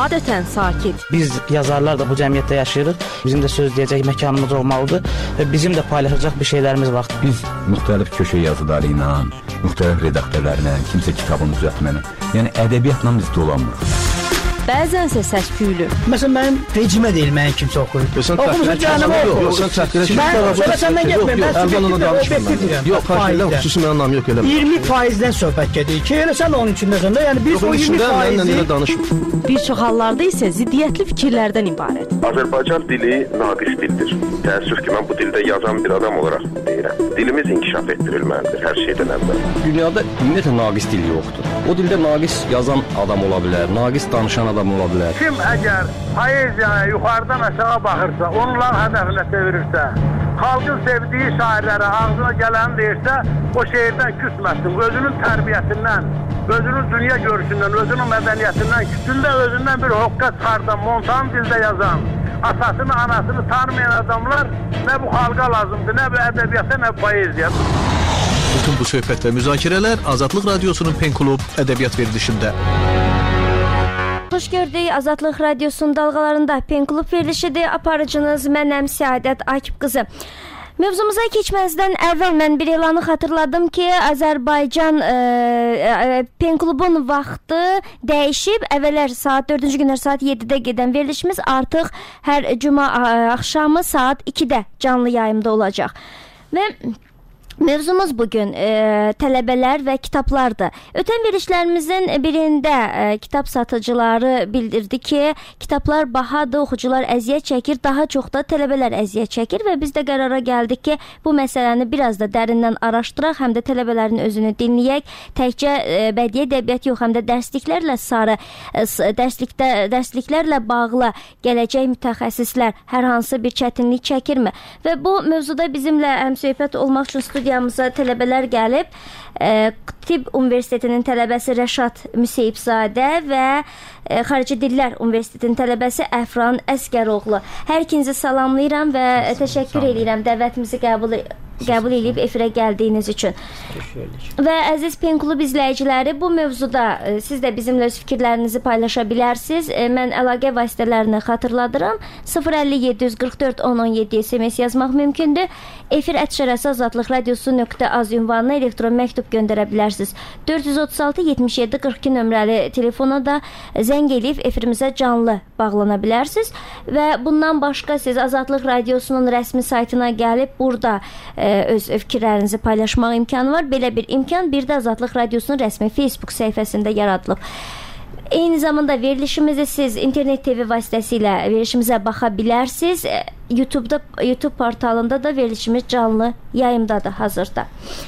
adətən sakit. Biz yazarlar da bu cəmiyyətdə yaşayırıq. Bizim də söz deyəcək məkanımız olmalıdır və bizim də paylaşacaq bir şeylərimiz var. Biz müxtəlif köşə yazıları ilə, müxtəlif redaktörlərlə, kimsə kitabını düzəltməklə, yəni ədəbiyyatla biz dolanmırıq. Bəzənsə səs-küylü. Məsələn, mənim vecimə deyil, mənim kimsə oxuyur. Oxumusun canım oxuyur. Yox, sən təhqirə Sonra səndən getməyim, mən subyektiv deyirəm. Yox, faydadan xüsusi mənim anlam yox elə. 20%-dən söhbət gedir ki, elə sən onun içindəsən də, yəni biz o 20%-i... Bir çox hallarda isə ziddiyyətli fikirlərdən ibarət. Azərbaycan dili naqis dildir. Təəssüf ki, mən bu dildə yazan bir adam olaraq deyirəm. Dilimiz inkişaf etdirilməlidir hər şeydən əvvəl. Dünyada ümumiyyətlə naqis dil yoxdur. O dildə naqis yazan adam ola bilər, naqis danışan adam ola bilər. Kim əgər poeziyaya yuxarıdan aşağı baxırsa, onların hədəfinə çevirirsə, xalqın sevdiyi şairlərə ağzına gələni deyirsə, o şeirdən küsməsin, özünün tərbiyəsindən, özünün dünya görüşündən, özünün mədəniyyətindən, kütündə özündən bir hoqqa çıxardan, montan dildə yazan, atasını, anasını tanımayan adamlar nə bu xalqa lazımdır, nə bu ədəbiyyata, nə bu poeziya. Bütün bu söhbət və müzakirələr Azadlıq Radiosunun Pen Klub ədəbiyyat verilişində. Xoş gördük. Azadlıq Radiosunun dalğalarında Pen Klub verilişidir. Aparıcınız mənəm Səadət Akif qızı. Mövzumuza keçməzdən əvvəl mən bir elanı xatırladım ki, Azərbaycan Pen Klubun vaxtı dəyişib. Əvvəllər saat 4-cü günlər saat 7-də gedən verilişimiz artıq hər cümə axşamı saat 2-də canlı yayımda olacaq. Və mövzumuz bugün tələbələr və kitablardır. Ötən verilişlərimizin birində kitab satıcıları bildirdi ki, kitablar bahadır, oxucular əziyyət çəkir, daha çox da tələbələr əziyyət çəkir və biz də qərara gəldik ki, bu məsələni biraz da dərindən araşdıraq, həm də tələbələrin özünü dinləyək. Təkcə bədii ədəbiyyat yox, həm də dərsliklərlə bağlı gələcək mütəxəssislər hər hansı bir çətinlik çəkirmi? Və bu mövzuda bizimlə həmsöhbət olmaq üçün studiyamıza tələbələr gəlib. Tibb Universitetinin tələbəsi Rəşad Müseyibzadə və Xarici Dillər Universitetinin tələbəsi Əfran Əsgəroğlu. Hər ikinizi salamlayıram və təşəkkür edirəm dəvətimizi qəbul edib efirə gəldiyiniz üçün. Və əziz Pen Klub izləyiciləri, bu mövzuda siz də bizimlə öz fikirlərinizi paylaşa bilərsiniz. Mən əlaqə vasitələrini xatırladıram. 050 744 1017 SMS yazmaq mümkündür. efir@azadlıqradiosu.az ünvanına elektron məktub göndərə bilərsiniz. 436 77 42 nömrəli telefona da zəng edib efirimizə canlı bağlana bilərsiniz. Və bundan başqa siz Azadlıq Radiosunun rəsmi saytına gəlib burada öz fikirlərinizi paylaşmaq imkanı var. Belə bir imkan bir də Azadlıq Radiosunun rəsmi Facebook səhifəsində yaradılıb. Eyni zamanda verilişimizi siz internet TV vasitəsilə verilişimizə baxa bilərsiniz. YouTube portalında da verilişimiz canlı yayımdadır hazırda.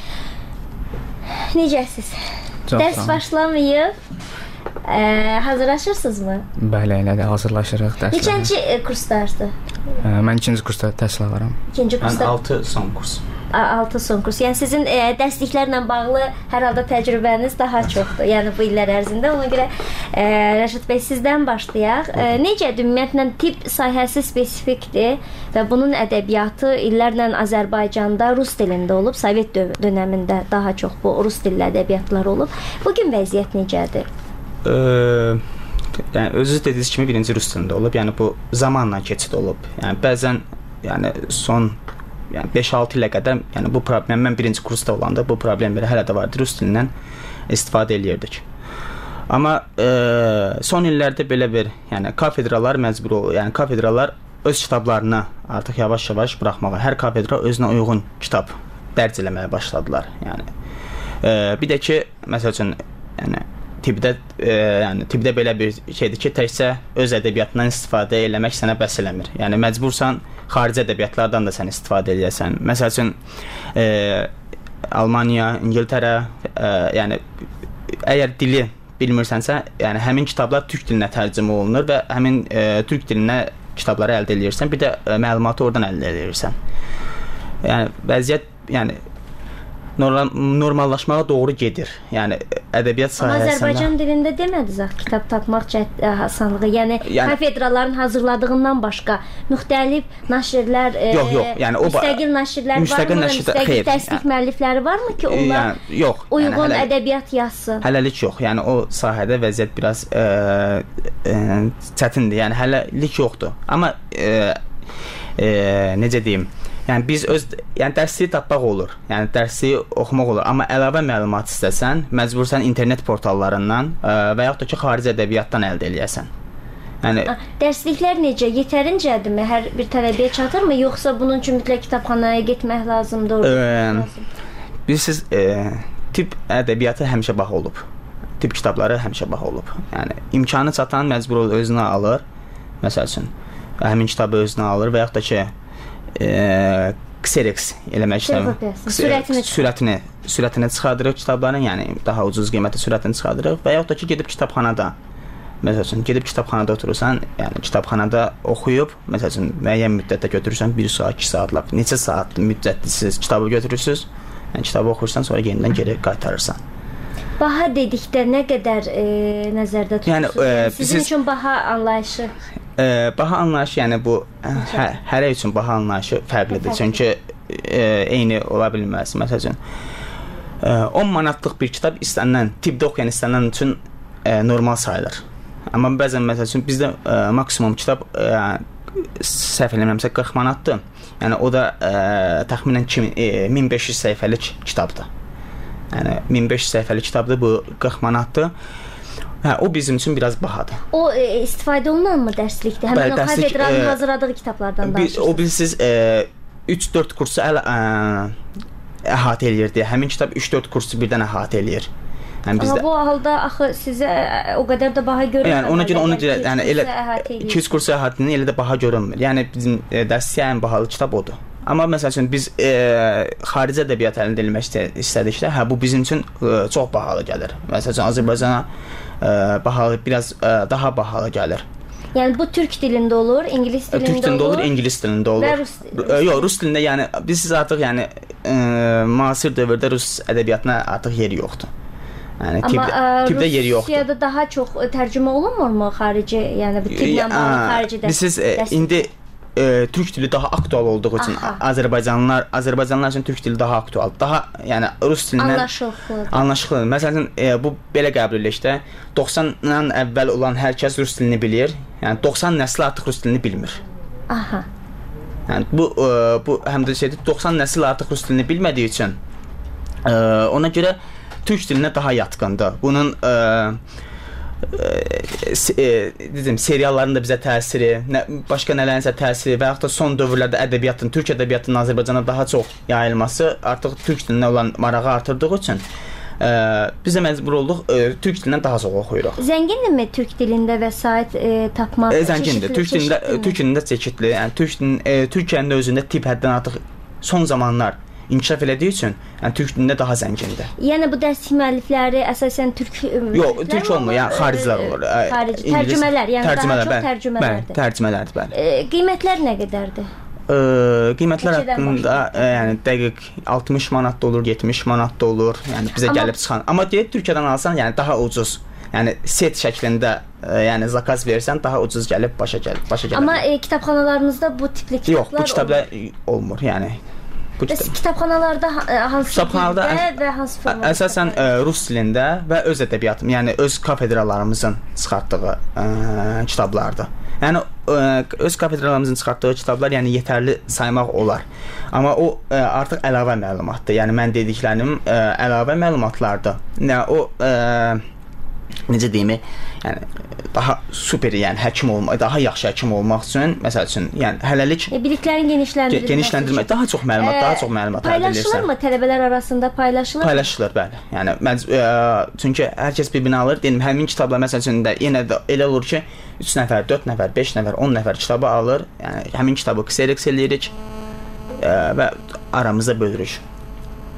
Necəsiz? Dərs başlamayıb. Hazırlaşırsınızmı? Bəli, elədir, hazırlaşırıq dərslərə. Neçənci kursdarsınız? Mən 2-ci kursda təhsil alıram. 2-ci kursda? 6 son kurs. 6 son kurs. Yəni sizin dərsliklərlə bağlı hər halda təcrübəniz daha çoxdur. Yəni bu illər ərzində. Ona görə Rəşad bəy sizdən başlayaq. Necədir? Ümumiyyətlə tibb sahəsi spesifikdir və bunun ədəbiyyatı illərlə Azərbaycanda rus dilində olub. Sovet dönəmində daha çox bu rus dilli ədəbiyyatlar olub. Bugün vəziyyət necədir? Yəni özünüz dediyiniz kimi birinci rus dilində olub. Yəni bu zamanla keçid olub. Yəni bəzən son 5-6 ilə qədər, yəni bu problem mən birinci kursda olanda bu problemləri hələ də vardı. Rus dilindən istifadə eləyirdik. Amma son illərdə belə bir, yəni kafedralar məcbur olur. Yəni kafedralar öz kitablarını artıq yavaş-yavaş buraxmağa, hər kafedra özünə uyğun kitab dərc eləməyə başladılar. Yəni bir də ki, məsəl üçün, yəni tibbdə belə bir şeydir ki, təkcə öz ədəbiyyatından istifadə eləmək sənə bəs eləmir. Yəni məcbursan xarici ədəbiyyatlardan da sən istifadə eləyəsən. Məsəl üçün Almaniya, İngiltərə, yəni əgər dili bilmirsənsə, yəni həmin kitablar türk dilinə tərcümə olunur və həmin türk dilinə kitabları əldə edirsən, bir də məlumatı oradan əldə edirsən. Yəni vəziyyət, yəni normallaşmağa doğru gedir. Yəni ədəbiyyat sahəsində. Amma Azərbaycan dilində demədiniz axı kitab tapmaq asanlığı. Yəni kafedraların hazırladığından başqa müxtəlif nəşrlər, yəni o müstəqil nəşrlər varmı? Müstəqil təsdiq müəllifləri varmı ki, onlar uyğun ədəbiyyat yazsın? Hələlik yox. Yəni o sahədə vəziyyət biraz çətindir. Yəni hələlik yoxdur. Amma necə deyim? Yəni biz dərsliyi tapmaq olur. Yəni dərsliyi oxumaq olur. Amma əlavə məlumat istəsən, məcbursan internet portallarından və yaxud da ki, xarici ədəbiyyatdan əldə eləyəsən. Yəni dərsliklər necə? Yetərincədirmi? Hər bir tələbəyə çatırmı, yoxsa bunun üçün mütləq kitabxanaya getmək lazımdır? Bilirsiniz, tibb ədəbiyyatı həmişə baha olub. Tibb kitabları həmişə baha olub. Yəni imkanı çatan məcbur özünə alır. Məsəl üçün, həmin kitabı özünə alır və yaxud da ki, Xerox eləmək istəyirəm. Sürətini çıxardırıq kitabların, yəni daha ucuz qiymətə sürətini çıxardırıq və yaxud da ki, gedib kitabxanada. Məsəl üçün, gedib kitabxanada oturursan, yəni kitabxanada oxuyub, məsəl üçün, müəyyən müddətdə götürürsən, 1 saat, 2 saatla, neçə saat müddətlisiz kitabı götürürsünüz, yəni kitabı oxuyursan, sonra yenidən geri qaytarırsan. Baha dedikdə nə qədər nəzərdə tutursunuz? Yəni, sizin üçün baha anlayışı? Baha anlayışı, yəni bu hərə üçün baha anlayışı fərqlidir. Çünki eyni ola bilməz. Məsəl üçün 10 manatlıq bir kitab istənilən, tibbdə oxuyan istənilən üçün normal sayılır. Amma bəzən məsəl üçün bizdə maksimum kitab səhv eləmirəmsə 40 manatdır. Yəni o da təxminən 1500 səhifəlik kitabdır. Yəni 1500 səhifəlik kitabdır, bu 40 manatdır. O bizim üçün biraz bahadır. O istifadə olunanmı dərslikdə? Həmin o kafedraların hazırladığı kitablardan danışırsınız. O bilirsiniz 3-4 kursu əhatə eləyirdi. Həmin kitab 3-4 kursu birdən əhatə eləyir. Amma bu halda axı sizə o qədər də baha görünmür. Yəni ona görə yəni elə 200 kursu əhatə eləyir, elə də baha görünmür. Yəni bizim dərsliyə ən bahalı kitab odur. Amma məsəl üçün biz xarici ədəbiyyat əldə etmək istədikdə, bu bizim üçün çox bahalı gəlir. Məsəl üçün Azərbaycana bahalı, biraz daha bahalı gəlir. Yəni bu türk dilində olur, ingilis dilində olur. Türk dilində olur, ingilis dilində olur. Yox, rus dilində, yəni biz artıq yəni müasir dövrdə rus ədəbiyyatına artıq yeri yoxdur. Yəni tibbdə yeri yoxdur. Amma Rusiyada daha çox tərcümə olunmurmu xarici, yəni bu tibblə bağlı xarici dərs? Siz indi türk dili daha aktual olduğu üçün Azərbaycanlılar üçün türk dili daha aktual. Daha yəni rus dilindən anlaşılır. Məsələn, bu belə qəbul edilir ki, 90-dan əvvəl olan hər kəs rus dilini bilir. Yəni 90 nəsli artıq rus dilini bilmir. Aha. Yəni bu həm də şeydir, 90 nəsil artıq rus dilini bilmədiyi üçün ona görə türk dilinə daha yatqındır. Bunun dedim, serialların da bizə təsiri, başqa nələrinsə təsiri və yaxud da son dövrlərdə ədəbiyyatın, türk ədəbiyyatının Azərbaycana daha çox yayılması artıq türk dilinə olan marağı artırdığı üçün biz də məcbur olduq türk dilindən daha çox oxuyuruq. Zəngindirmi türk dilində vəsait tapmaq? Zəngindir. Türk dilində çeşidli. Yəni Türkiyənin özündə tibb həddən artıq son zamanlar inkişaf elədiyi üçün, yəni türk dilində daha zəngindir. Yəni bu dərs müəllifləri əsasən türk yox, türk olmur, yəni xaricilər olur. Xarici tərcümələr, yəni daha çox tərcümələrdir. Bəli, tərcümələrdir, bəli. Qiymətlər nə qədərdir? Qiymətlər haqqında, yəni dəqiq 60 manat da olur, 70 manat da olur. Yəni bizə gəlib çıxan. Amma deyək Türkiyədən alsan, yəni daha ucuz. Yəni set şəklində, yəni zakaz versən daha ucuz gəlib başa gəlir. Amma kitabxanalarınızda bu tipli kitablar yox, bu kitablar olmur, yəni. Kitabxanalarda hansı dildə və hansı formada? Əsasən rus dilində və öz ədəbiyyatım, yəni öz kafedralarımızın çıxartdığı kitablardır. Yəni öz kafedralarımızın çıxartdığı kitablar yəni yetərli saymaq olar. Amma o artıq əlavə məlumatdır. Yəni mən dediklərim əlavə məlumatlardır. Yəni o necə deyim, yəni daha super, yəni həkim olmaq, daha yaxşı həkim olmaq üçün, məsəl üçün, yəni hələlik biliklərin genişləndirmək, daha çox məlumat əldə edirsən. Paylaşılırmı tələbələr arasında paylaşılır? Paylaşılır, bəli. Yəni çünki hər kəs bir-birini alır. Deyim, həmin kitablar məsəl üçün də yenə də elə olur ki, 3 nəfər, 4 nəfər, 5 nəfər, 10 nəfər kitabı alır. Yəni həmin kitabı Xerox eləyirik və aramızda bölürük.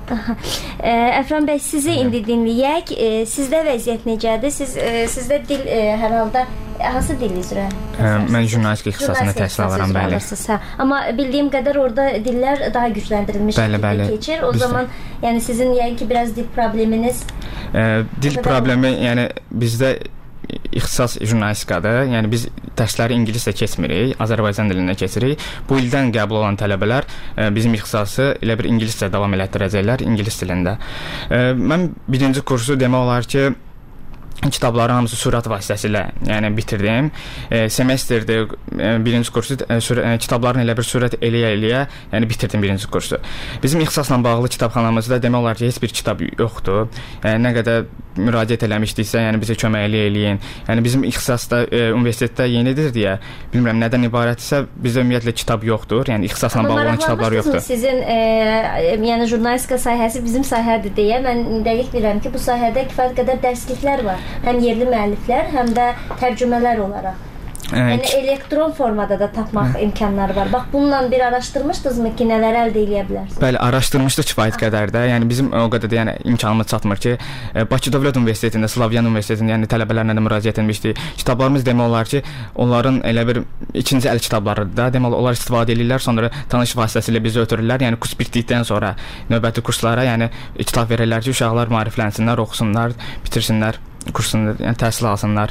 Əfran bəy, sizi indi dinləyək. Sizdə vəziyyət necədir? Sizdə dil hər halda hansı dil üzrə? Mən jurnalistika ixtisasında təhsil alıram, bəli. Amma bildiyim qədər orada dillər daha gücləndirilmiş keçir. O zaman yəni sizin yəqin ki biraz dil probleminiz dil problemi, yəni bizdə ixtisas jurnalistikadır. Yəni biz dərsləri ingiliscə keçmirik, Azərbaycan dilində keçirik. Bu ildən qəbul olan tələbələr bizim ixtisası elə bir ingiliscə davam elətdirəcəklər, ingilis dilində. Mən birinci kursu demək olar ki kitabları hamısı sürət vasitəsilə yəni bitirdim. Semestrdə birinci kursu kitabların elə bir sürət eləyə yəni bitirdim birinci kursu. Bizim ixtisasla bağlı kitabxanamızda demək olar ki heç bir kitab yoxdur. Nə qədər müraciət eləmişdiksə, yəni bizə kömək eləyin. Yəni bizim ixtisasda universitetdə yenidir deyə, bilmirəm nədən ibarətsə, bizdə ümumiyyətlə kitab yoxdur. Yəni ixtisasla bağlı olan kitablar yoxdur. Sizin yəni jurnalistika sahəsi bizim sahədir deyə mən dəqiq bilirəm ki, bu sahədə kifayət qədər dərsliklər var. Həm yerli müəlliflər, həm də tərcümələr olaraq. Yəni elektron formada da tapmaq imkanları var. Bax, bununla bir araşdırmışdınızmı ki, nələr əldə edə bilərsiniz? Bəli, araşdırmışdıq kifayət qədər də. Yəni bizim o qədər də yəni imkanımız çatmır ki, Bakı Dövlət Universitetində, Slavyan Universitetində yəni tələbələrlə də müraciət etmişdik. Kitablarımız demək olar ki, onların elə bir ikinci əl kitablarıdır da. Demək olar onlar istifadə edirlər, sonra tanış vasitəsilə bizi ötürürlər. Yəni kurs bitdikdən sonra növbəti kurslara yəni kitab verirlər ki, uşaqlar maariflənsinlər, oxusunlar, bitirsinlər kursunu, yəni təhsil alsınlar.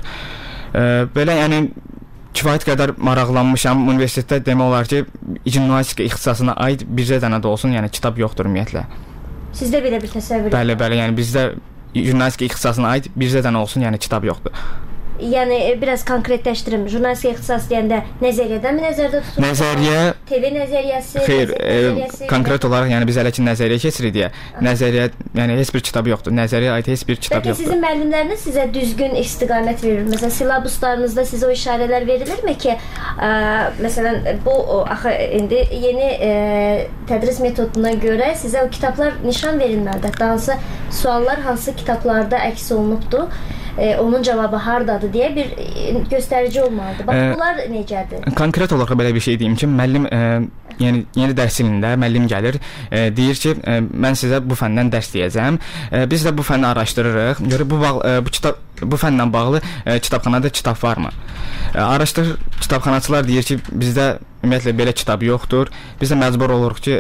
Belə yəni kifayət qədər maraqlanmışam. Universitetdə demək olar ki, jurnalistika ixtisasına aid bircə dənə də olsun, yəni kitab yoxdur ümumiyyətlə. Sizdə belə bir təsəvvür? Bəli, yəni bizdə jurnalistika ixtisasına aid bircə dənə olsun, yəni kitab yoxdur. Yəni biraz konkretləşdirim. Jurnalistika ixtisası deyəndə nəzəriyyədən mi nəzərdə tutulur? Nəzəriyyə, TV nəzəriyyəsi. Xeyr, konkret olaraq yəni biz hələ ki nəzəriyyə keçirik deyə. Nəzəriyyə, yəni heç bir kitab yoxdur. Nəzəriyyəyə aid heç bir kitab yoxdur. Bəlkə sizin müəllimləriniz sizə düzgün istiqamət verir. Məsələn, silabuslarınızda sizə o işarələr verilirmi ki, məsələn, bu axı indi yeni tədris metoduna görə sizə o kitablar nişan verilməlidir. Hansı suallar hansı kitablarda əks olunubdur? Onun cavabı hardadır deyə bir göstərici olmalıdır. Bax, bunlar necədir? Konkret olaraq belə bir şey deyim ki, müəllim yəni yeni dərs ilində müəllim gəlir, deyir ki, mən sizə bu fəndən dərs deyəcəm. Biz də bu fənni araşdırırıq. Görək bu fənlə bağlı kitabxanada kitab varmı? Araşdırır, kitabxanaçılar deyir ki, bizdə ümumiyyətlə belə kitab yoxdur. Biz də məcbur oluruq ki,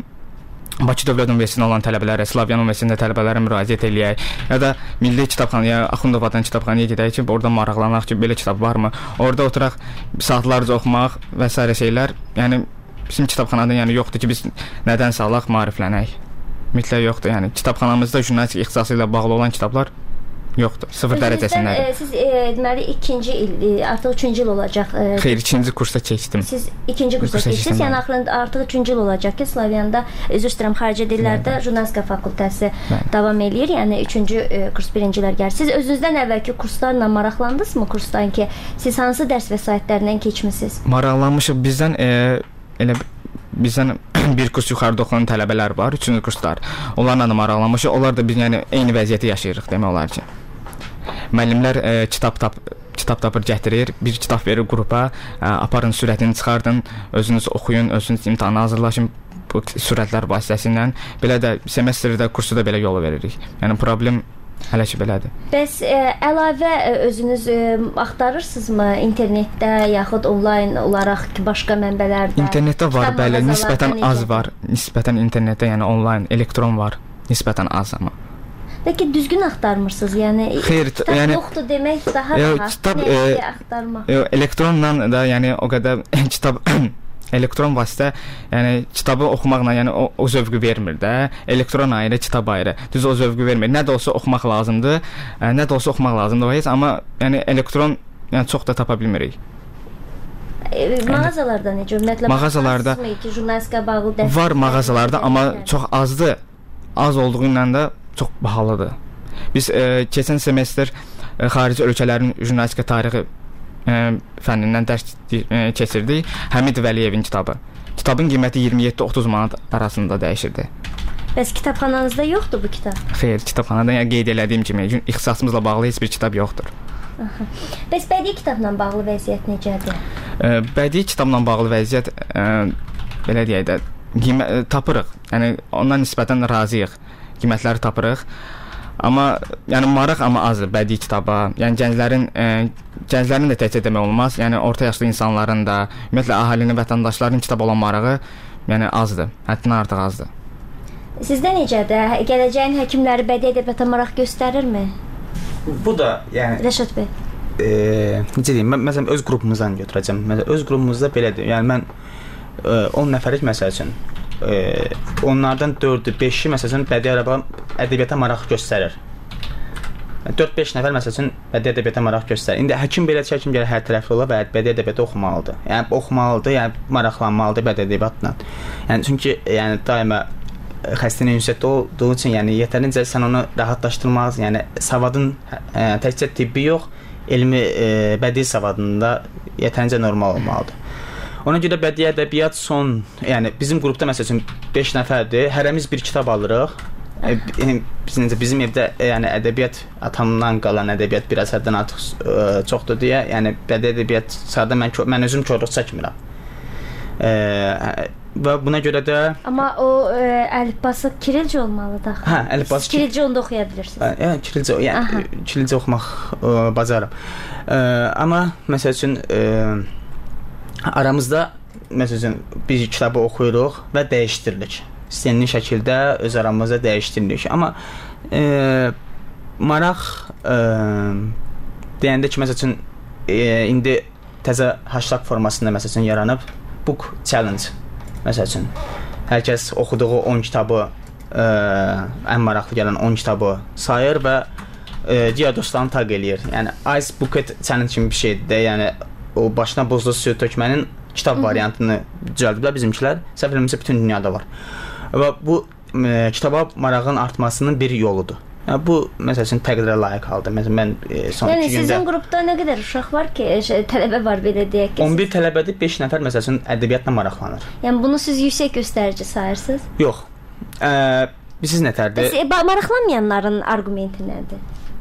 Bakı Dövlət Universitetində olan tələbələrə, Slavyan Universitetində tələbələrə müraciət eləyək, ya da Milli Kitabxanaya, Axundovadan kitabxanaya gedək ki, orada maraqlanaq ki, belə kitab varmı? Orada oturaq saatlarca oxumaq və s. şeylər. Yəni bizim kitabxanada yəni yoxdur ki, biz nədənsə alaq, maariflənək. Mütləq yoxdur. Yəni kitabxanamızda jurnalistika ixtisası ilə bağlı olan kitablar yoxdur. Sıfır dərəcəsindədir. Siz deməli ikinci il, artıq 3-cü il olacaq. Xeyr, ikinci kursa keçdim. Siz ikinci kursa keçdiniz. Yəni artıq 3-cü il olacaq ki, Slavyanda, üzr istəyirəm, xarici dillərdə jurnalistika fakültəsi davam eləyir. Yəni 3-cü kurs birincilər gəlir. Siz özünüzdən əvvəlki kurslarla maraqlandınızmı kursdan ki, siz hansı dərs vəsaitlərindən keçmisiniz? Maraqlanmışıq. Bizdən bir kurs yuxarıda oxuyan tələbələr var, 3-cü kurslar. Onlarla da maraqlanmışıq. Onlar da biz yəni eyni vəziyyəti yaşayırıq demək olar ki. Müəllimlər kitab tapır gətirir, bir kitab verir qrupa, aparın sürətini çıxardın, özünüz oxuyun, özünüz imtahana hazırlaşın bu sürətlər vasitəsilə. Belə də semestrdə kursu da belə yol veririk. Yəni problem hələ ki belədir. Bəs əlavə özünüz axtarırsınızmı internetdə yaxud onlayn olaraq ki, başqa mənbələrdə? İnternetdə var, bəli, nisbətən az var. Nisbətən internetdə, yəni onlayn, elektron var, nisbətən az amma. Bəlkə düzgün axtarmırsınız, yəni kitab yoxdur demək daha rahat. Nəyə axtarmaq? Elektronla da, yəni o qədər kitab elektron vasitə, yəni kitabı oxumaqla yəni o zövqü vermir də. Elektron ayrı, kitab ayrı. Düz o zövqü vermir. Nə də olsa oxumaq lazımdır. Nə də olsa oxumaq lazımdır o heç, amma yəni elektron yəni çox da tapa bilmirik. Mağazalarda necə? Ümumiyyətlə mağazalarda jurnalistika bağlı dərs var mağazalarda, amma çox azdır. Az olduğu ilə də çox bahalıdır. Biz keçən semestr xarici ölkələrin jurnalistika tarixi fənnindən dərs keçirdik. Həmid Vəliyevin kitabı. Kitabın qiyməti 27-30 manat arasında dəyişirdi. Bəs kitabxananızda yoxdur bu kitab? Xeyr, kitabxanada yəni qeyd elədiyim kimi ixtisasımızla bağlı heç bir kitab yoxdur. Bəs bədii kitabla bağlı vəziyyət necədir? Bədii kitabla bağlı vəziyyət belə deyək də tapırıq. Yəni ondan nisbətən razıyıq. Qiymətləri tapırıq. Amma yəni maraq amma azdır bədii kitaba. Yəni gənclərin də təkcə demək olmaz. Yəni orta yaşlı insanların da, ümumiyyətlə əhalinin, vətəndaşların kitab olan marağı yəni azdır. Həddindən artıq azdır. Sizdə necədir? Gələcəyin həkimləri bədii ədəbiyyata maraq göstərirmi? Bu da yəni Rəşad bəy. Necə deyim? Mən məsələn öz qrupumuzdan götürəcəm. Məsələn öz qrupumuzda belədir. Yəni mən 10 nəfərlik məsəl üçün onlardan 4-ü, 5-i məsələn bədii ədəbiyyata maraq göstərir. 4-5 nəfər məsələn bədii ədəbiyyata maraq göstərir. İndi həkim belə çəkim gəlir hər tərəfli ola və bədii ədəbiyyatı oxumalıdır. Yəni oxumalıdır, yəni maraqlanmalıdır bədii ədəbiyyatla. Yəni çünki yəni daima xəstənin ünsiyyətdə olduğu üçün yəni yetərincə sən onu rahatlaşdırmaq, yəni savadın təkcə tibbi yox, elmi bədii savadında yetərincə normal olmalıdır. Ona görə bədii ədəbiyyat yəni bizim qrupda məsələn 5 nəfərdir, hərəmiz bir kitab alırıq. Bizim evdə yəni ədəbiyyat atamdan qalan ədəbiyyat bir əsərdən artıq çoxdur deyə, yəni bədii ədəbiyyat sadə mən özüm korluq çəkmirəm. Və buna görə də amma o əlifbası kirilcə olmalıdır. Hə, əlifbası kirilcə onda oxuya bilirsiniz. Yəni kirilcə oxumaq bacarıram. Amma məsəl üçün aramızda məsələn biz kitabı oxuyuruq və dəyişdiririk. İstənilən şəkildə öz aramızda dəyişdiririk. Amma maraq deyəndə ki, məsələn indi təzə hashtag formasında məsələn yaranıb book challenge. Məsələn hər kəs oxuduğu 10 kitabı ən maraqlı gələn 10 kitabı sayır və digər dostlarını taq eləyir. Yəni Ice Bucket Challenge kimi bir şeydir. Yəni o başına buzlu suyu tökmənin kitab variantını düzəldiblər bizimkilər. Səhv eləmirəmsə bütün dünyada var. Və bu kitaba marağın artmasının bir yoludur. Yəni bu məsələn təqdirə layiq haldır. Məsələn mən son 2 gündə sizin qrupda nə qədər uşaq var ki, tələbə var belə deyək ki? 11 tələbədir, 5 nəfər məsələn ədəbiyyatla maraqlanır. Yəni bunu siz yüksək göstərici sayırsınız? Yox. Siz nətərdir? Maraqlanmayanların arqumenti nədir?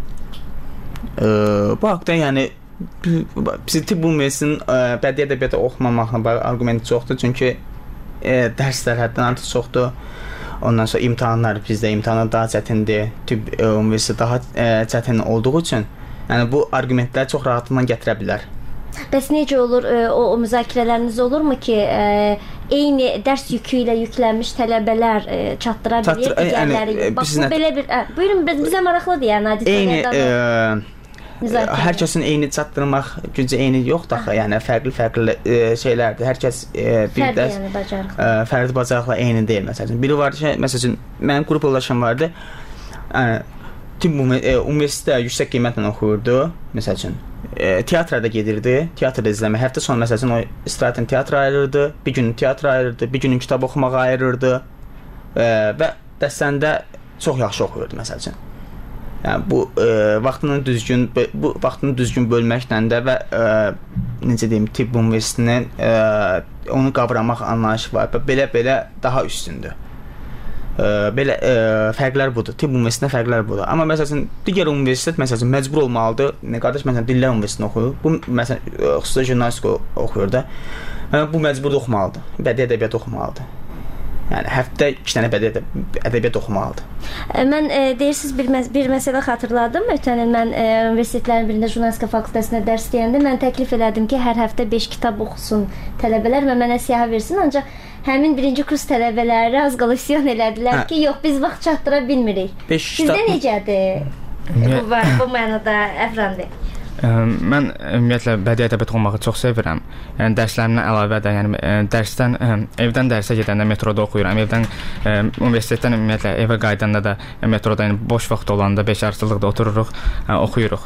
Bu haqqda yəni tibb üniversitesinin bədii ədəbiyyatı oxumamaqla bağlı arqumenti çoxdur. Çünki dərslər həddən artıq çoxdur. Ondan sonra imtahanlar bizdə imtahanlar daha çətindir. Tibb üniversitesi daha çətin olduğu üçün yəni bu arqumentləri çox rahatlıqla gətirə bilər. Bəs necə olur o müzakirələriniz olurmu ki, eyni dərs yükü ilə yüklənmiş tələbələr çatdıra bilir digərləri? Bax bu belə bir buyurun bizə maraqlıdır yəni hadisələrdən. Hər kəsin eyni çatdırmaq gücü eyni yoxdur axı. Yəni fərqli şeylərdir. Hər kəs bir dərs fərdi bacarıqla eyni deyil məsələn. Biri var ki, məsələn mənim qrup yoldaşım vardı. Tibb üniversitetdə yüksək qiymətlə oxuyurdu. Məsələn teatra da gedirdi. Teatrda izləmə. Həftə sonu məsələn o istirahətən teatra ayırırdı, bir gün teatra ayırırdı, bir günün kitab oxumağa ayırırdı. Və dərslərində çox yaxşı oxuyurdu məsələn. Yəni bu vaxtını düzgün bölməklə də və necə deyim tibb üniversitetinin onu qavramaq anlayışı var. Belə daha üstündür. Belə fərqlər budur. Tibb üniversitetində fərqlər budur. Amma məsələn digər universitet məsələn məcbur olmalıdır. Qardaş məsələn Dillər Universitetini oxuyur. Bu məsələn xüsusi jurnalistika oxuyur da. Bu məcbur oxumalıdır. Bədii ədəbiyyat oxumalıdır. Yəni həftə 2 dənə bədii ədəbiyyat oxumalıdır. Mən deyirsiniz bir məsələ xatırladım. Ötən il mən universitetlərin birində jurnalistika fakültəsində dərs deyəndə mən təklif elədim ki, hər həftə 5 kitab oxusun tələbələr və mənə siyahı versin. Ancaq həmin birinci kurs tələbələri az qala üsyan elədilər ki, yox biz vaxt çatdıra bilmirik. Sizdə necədir? Bu mənada Əfran bəy. Mən ümumiyyətlə bədii ədəbiyyat oxumağı çox sevirəm. Yəni dərslərimdən əlavə də, yəni dərsdən evdən dərsə gedəndə metroda oxuyuram. Evdən universitetdən ümumiyyətlə evə qayıdanda da metroda, yəni boş vaxt olanda beşarcılıqda otururuq, oxuyuruq.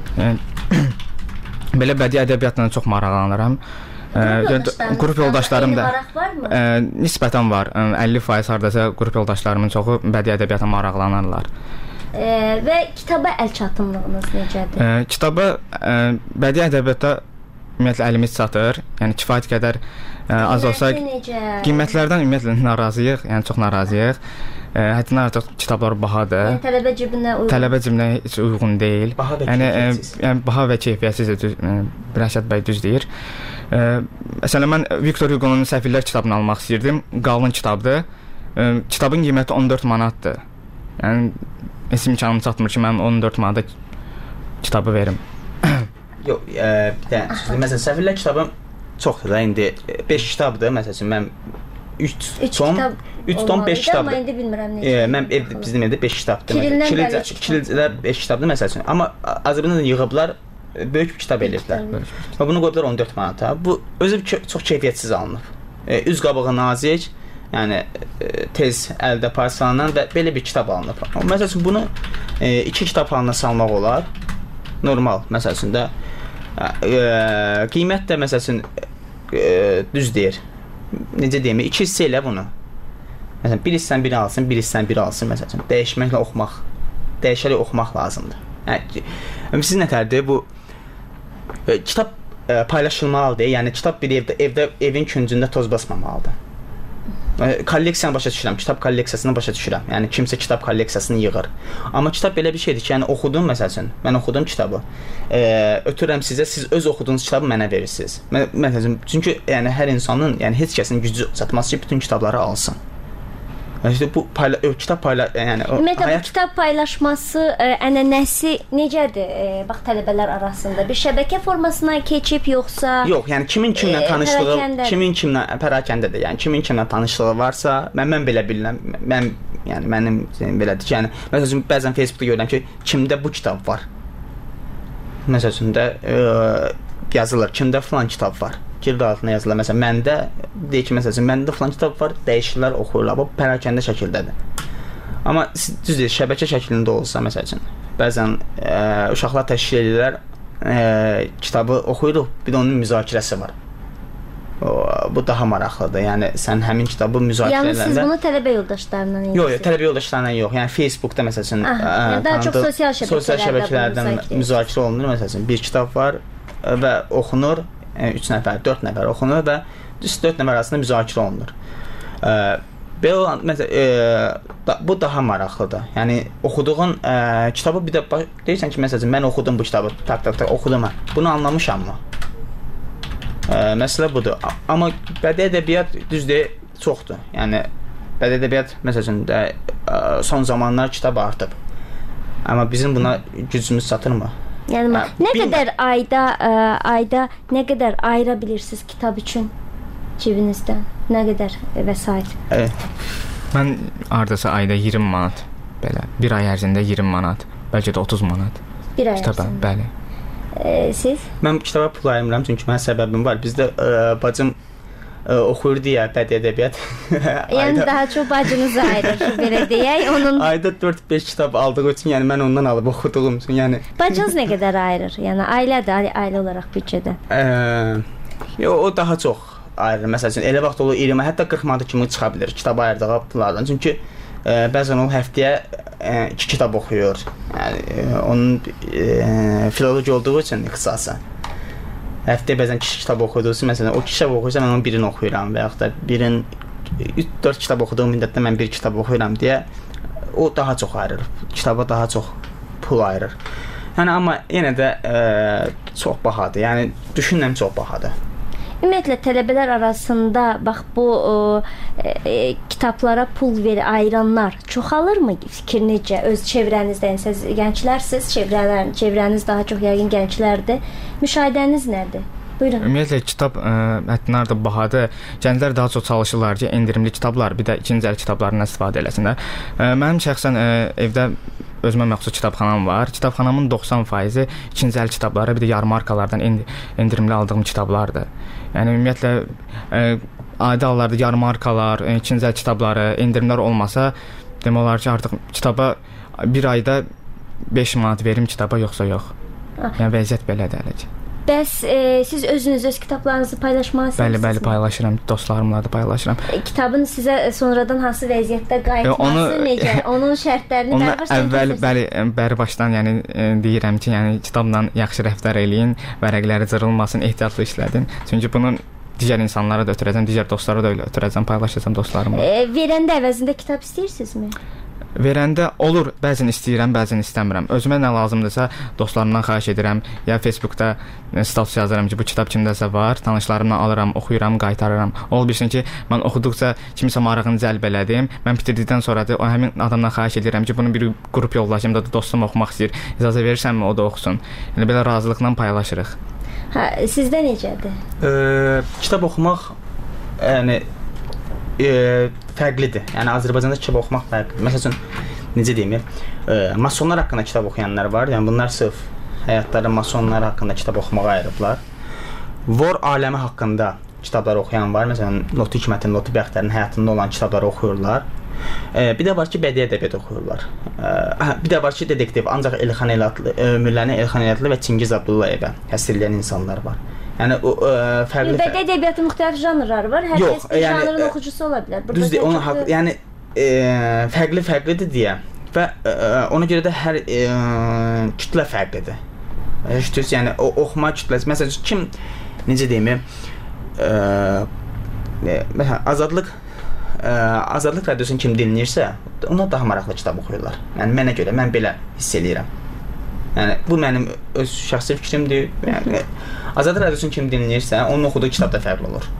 Belə bədii ədəbiyyatla çox maraqlanıram. Qrup yoldaşlarım da nisbətən var. 50% hardasa qrup yoldaşlarımın çoxu bədii ədəbiyyata maraqlanırlar. Və kitaba əl çatımlığınız necədir? Kitaba bədii ədəbiyyatda ümumiyyətlə əlimiz çatır. Yəni kifayət qədər az olsa qiymətlərdən ümumiyyətlə narazıyıq, yəni çox narazıyıq. Həddindən artıq kitablar bahadır. Yəni tələbə cibinə heç uyğun deyil. Yəni baha və keyfiyyətsiz Rəşad bəy düz deyir. Məsələn mən Victor Hugo'nun Səfirlər kitabını almaq istirdim. Qalın kitabdır. Kitabın qiyməti 14 manatdır. Yəni heç imkanım çatmır ki, mən 14 manata kitabı verim. Yox, bir də məsələn Səfirlər kitabı çoxdur da indi 5 kitabdır. Məsələn mən 3 tom 5 kitabdır. Mən indi bilmirəm necə. Mən bizim evdə 5 kitabdır. Kirildə 5 kitabdır məsələn. Amma Azərbaycanda yığıblar böyük bir kitab eləyiblər. Və bunu qoyublar 14 manata. Bu özü çox keyfiyyətsiz alınıb. Üz qabağı nazik, yəni tez əldə parçalanan və belə bir kitab alınıb. Məsələn bunu 2 kitab halına salmaq olar. Normal məsələn də qiymət də məsələn düz deyir. Necə deyim, 2 hissə elə bunu. Məsələn bir hissən biri alsın, bir hissən biri alsın məsələn. Dəyişməklə oxumaq, dəyişərək oxumaq lazımdır. Yəni sizin nətərdir bu kitab paylaşılmalıdır. Yəni kitab bir evdə evin küncündə toz basmamalıdır. Kolleksiyanı başa düşürəm, kitab kolleksiyasını başa düşürəm. Yəni kimsə kitab kolleksiyasını yığır. Amma kitab belə bir şeydir ki, yəni oxudum məsələn, mən oxudum kitabı. Ötürürəm sizə, siz öz oxuduğunuz kitabı mənə verirsiniz. Məsələn, çünki yəni hər insanın, yəni heç kəsin gücü çatmaz ki, bütün kitabları alsın. İşte bu kitab yəni ümumiyyətlə bu kitab paylaşması ənənəsi necədir? Bax tələbələr arasında bir şəbəkə formasına keçib yoxsa? Yox, yəni kimin kimlə tanışlığı, kimin kimlə pərakəndədir. Yəni kimin kimlə tanışlığı varsa, mən belə bilirəm. Mən yəni mənim belədir ki, yəni məsələn bəzən Facebookda görürəm ki, kimdə bu kitab var. Məsələn də yazılır, kimdə falan kitab var. Girdi altına yazılır. Məsələn, məndə deyir ki, məsələn, məndə falan kitab var, dəyişirlər, oxuyurlar. Bu pərakəndə şəkildədir. Amma düzdür, şəbəkə şəklində olsa, məsələn, bəzən uşaqlar təşkil edirlər, kitabı oxuyuruq, bir də onun müzakirəsi var. Bu daha maraqlıdır. Yəni sən həmin kitabı müzakirə edəndə. Yəni siz bunu tələbə yoldaşlarından edirsiniz? Yox, tələbə yoldaşlarından yox. Yəni Facebookda məsələn, daha çox sosial şəbəkələrdən müzakirə olunur. Məsələn, bir kitab var və oxunur. 3 nəfər, 4 nəfər oxunur və 4 nəfər arasında müzakirə olunur. Belə olan məsələn bu daha maraqlıdır. Yəni oxuduğun kitabı bir də deyirsən ki, məsələn mən oxudum bu kitabı, tak oxudum. Bunu anlamışammı? Məsələ budur. Amma bədii ədəbiyyat düzdür, çoxdur. Yəni bədii ədəbiyyat məsələn də son zamanlar kitab artıb. Amma bizim buna gücümüz çatırmı? Yəni nə qədər ayda nə qədər ayıra bilirsiniz kitab üçün cibinizdən? Nə qədər vəsait? Mən hardasa ayda 20 manat belə. Bir ay ərzində 20 manat, bəlkə də 30 manat. Bir ay kitaba, bəli. Siz? Mən kitaba pul ayırmıram çünki mənim səbəbim var. Bizdə bacım oxuyurdu ya bədii ədəbiyyat. Yəni daha çox bacınız ayırır, belə deyək. Onun ayda 4-5 kitab aldığı üçün, yəni mən ondan alıb oxuduğum üçün, yəni bacınız nə qədər ayırır? Yəni ailə olaraq büdcədə. O daha çox ayırır. Məsələn, elə vaxt olur 20, hətta 40 manat kimi çıxa bilər kitab ayırdığı pullardan. Çünki bəzən o həftəyə 2 kitab oxuyur. Yəni onun filoloji olduğu üçün ixtisası. Həftəyə bəzən kişi kitab oxuduğusu, məsələn, o kitab oxuyursa mən onun birini oxuyuram və yaxud da birin 4 kitab oxuduğum müddətdə mən bir kitab oxuyuram deyə o daha çox ayırır. Kitaba daha çox pul ayırır. Yəni amma yenə də çox bahadır. Yəni düşünürəm çox bahadır. Ümumiyyətlə tələbələr arasında bax bu kitablara pul ayıranlar çoxalırmı? Fikir necə? Öz çevrənizdə, yəni siz gənclərsiniz, çevrəniz daha çox yəqin gənclərdir. Müşahidəniz nədir? Buyurun. Ümumiyyətlə kitab həddindən artıq bahadır. Gənclər daha çox çalışırlar ki, endirimli kitablar, bir də ikinci əl kitablarından istifadə eləsinlər. Mənim şəxsən evdə özümə məxsus kitabxanam var. Kitabxanamın 90% ikinci əl kitabları, bir də yarım markalardan endirimli aldığım kitablardır. Yəni ümumiyyətlə adi hallarda yarım markalar, ikinci əl kitabları, endirimlər olmasa, demək olar ki, artıq kitaba bir ayda 5 manat verim kitaba yoxsa yox. Yəni vəziyyət belədir hələ ki. Bəs siz özünüz öz kitablarınızı paylaşmaq istəyirsiniz? Bəli, paylaşıram. Dostlarımla da paylaşıram. Kitabın sizə sonradan hansı vəziyyətdə qayıtması necə? Onun şərtlərini bəri başdan yəni deyirəm ki, yəni kitabla yaxşı rəftar eləyin, vərəqləri cırılmasın, ehtiyatlı işlədin. Çünki bunun digər insanlara da ötürəcəm, digər dostlara da ötürəcəm, paylaşacağam dostlarımla. Verəndə əvəzində kitab istəyirsinizmi? verəndə olur, bəzən istəyirəm, bəzən istəmirəm. Özümə nə lazımdırsa dostlarımdan xahiş edirəm, ya Facebookda status yazıram ki, bu kitab kimdəsə var, tanışlarımdan alıram, oxuyuram, qaytarıram. Ola bilsin ki, mən oxuduqca kimisə marağını cəlb elədim. Mən bitirdikdən sonra da o həmin adamdan xahiş edirəm ki, bunu bir qrup yoldaşım da dostum oxumaq istəyir. İcazə verirsənmi o da oxusun. Yəni belə razılıqla paylaşırıq. Hə, sizdə necədir? Kitab oxumaq yəni fərqlidir. Yəni Azərbaycanda kitab oxumaq fərqlidir. Məsələn, necə deyim? Masonlar haqqında kitab oxuyanlar var. Yəni bunlar sırf həyatları masonlar haqqında kitab oxumağa ayırıblar. Vor aləmi haqqında kitablar oxuyan var. Məsələn, Lotu Hikmətin, Lotu Bəxtərin həyatında olan kitabları oxuyurlar. Bir də var ki, bədii ədəbiyyat oxuyurlar. Bir də var ki, detektiv, ancaq Elxan Elatlı, Ömürlərin Elxan Elatlı və Çingiz Abdullayevə həsr edən insanlar var. Yəni o fərqli bədii ədəbiyyatın müxtəlif janrları var. Hər kəs bir janrın oxucusu ola bilər. Düzdür, onun haqqı, yəni fərqlidir deyə və ona görə də hər kütlə fərqlidir. Yəni oxuma kütləsi, məsələn, kim necə deyim, məsələn, Azadlıq radiosunu kim dinləyirsə, ona daha maraqlı kitab oxuyurlar. Yəni mənə görə, mən belə hiss eləyirəm. Yəni bu mənim öz şəxsi fikrimdir. Yəni Azadlıq radiosunu kim dinləyirsə, onun oxuduğu kitab da fərqli olur.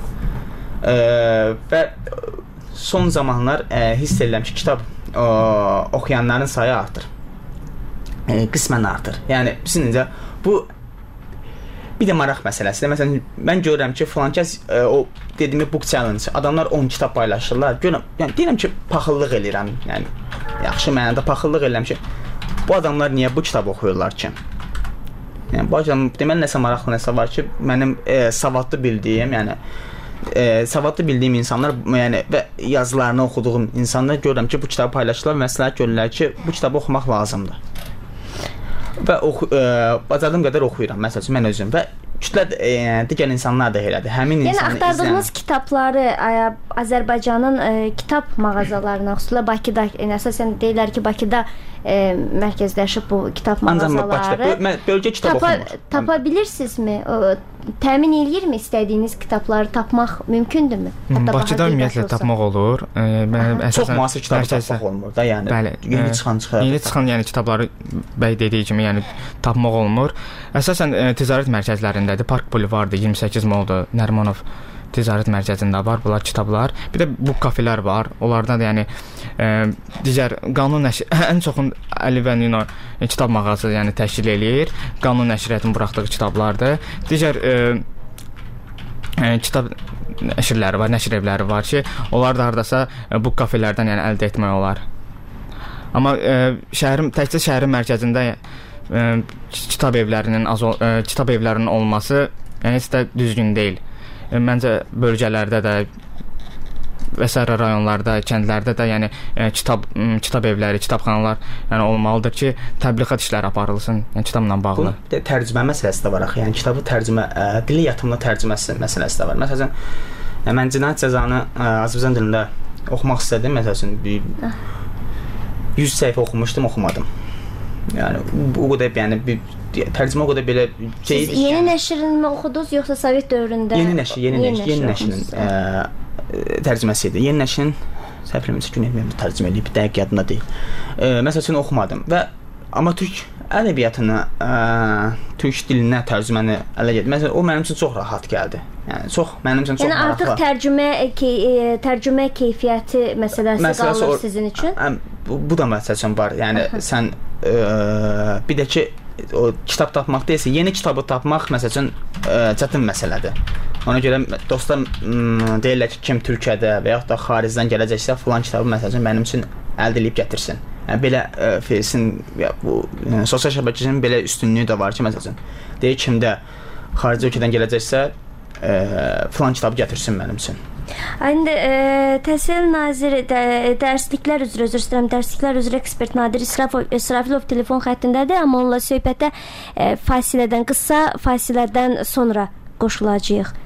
Və son zamanlar hiss edirəm ki, kitab oxuyanların sayı artır. Qismən artır. Yəni sizcə bu bir də maraq məsələsidir. Məsələn, mən görürəm ki, filankəs o dediyim book challenge, adamlar 10 kitab paylaşırlar. Görürəm, yəni deyirəm ki, paxıllıq eləyirəm. Yəni yaxşı mənada paxıllıq eləyirəm ki, bu adamlar niyə bu kitab oxuyurlar ki? Yəni bu adam deməli nəsə maraqlı nəsə var ki, mənim savadlı bildiyim, yəni savadlı bildiyim insanlar, yəni və yazılarını oxuduğum insanlar görürəm ki, bu kitabı paylaşırlar və məsləhət görürlər ki, bu kitabı oxumaq lazımdır. Və bacardığım qədər oxuyuram, məsələn, mən özüm və kütlə digər insanlar da elədir. Həmin insanı yəni axtardığınız kitabları Azərbaycanın kitab mağazalarına, xüsusilə Bakıda, əsasən deyirlər ki, Bakıda mərkəzləşib bu kitab mağazaları. Bölgə kitab oxumur. Tapa bilirsinizmi? Təmin eləyirmi istədiyiniz kitabları tapmaq mümkündürmü? Bakıda ümumiyyətlə tapmaq olur. Çox müasir kitab tapmaq olmur da, yəni. Bəli. Yeni çıxan, yəni kitabları bəy dediyi kimi, yəni tapmaq olmur. Əsasən ticarət mərkəzlərindədir. Park Bulvarıdır, 28 Moldur, Nərimanov ticarət mərkəzində var bunlar kitablar. Bir də bu kafelər var. Onlardan da yəni digər qanun nəşr ən çoxun Əli və Nino kitab mağazası yəni təşkil eləyir. Qanun nəşriyyatının buraxdığı kitablardır. Digər kitab nəşrləri var, nəşr evləri var ki, onlar da hardasa bu kafelərdən yəni əldə etmək olar. Amma təkcə şəhərin mərkəzində kitab evlərinin olması yəni heç də düzgün deyil. Məncə bölgələrdə də və sair rayonlarda, kəndlərdə də yəni kitab evləri, kitabxanalar yəni olmalıdır ki, təbliğat işləri aparılsın, yəni kitabla bağlı. Bu tərcümə məsələsi də var axı. Yəni kitabı tərcümə, dili yatımlı tərcüməsi məsələsi də var. Məsələn, mən Cinayət Cəzanı Azərbaycan dilində oxumaq istədim. Məsələn, 100 səhifə oxumuşdum, oxumadım. Yəni bu qədər yəni tərcümə o qədər belə Siz yeni nəşrini oxudunuz yoxsa Sovet dövründə? Yeni nəşrin tərcüməsi idi. Yeni nəşrin səhiflərimizə gün etməyəm tərcümə eləyib, dəqiq yadımda deyil. Məsələn oxumadım və amma türk ədəbiyyatına, türk dilinə tərcüməni ələ getdim. Məsələn o mənim üçün çox rahat gəldi. Yəni çox mənim üçün çox maraqlı. Yəni artıq tərcümə keyfiyyəti məsələsi qalır sizin üçün? Bu da məsəl üçün var. Yəni sən bir də ki o kitab tapmaq deyilsə, yeni kitabı tapmaq məsələn çətin məsələdir. Ona görə dostlar deyirlər ki, kim Türkiyədə və yaxud da xaricdən gələcəksə, filan kitabı məsələn mənim üçün əldə edib gətirsin. Yəni belə bu sosial şəbəkənin belə üstünlüyü də var ki, məsələn deyir kimdə xarici ölkədən gələcəksə, filan kitabı gətirsin mənim üçün. İndi Təhsil Naziri dərsliklər üzrə ekspert Nadir İsrafilov telefon xəttindədir, amma onunla söhbətə qısa fasilədən sonra qoşulacağıq.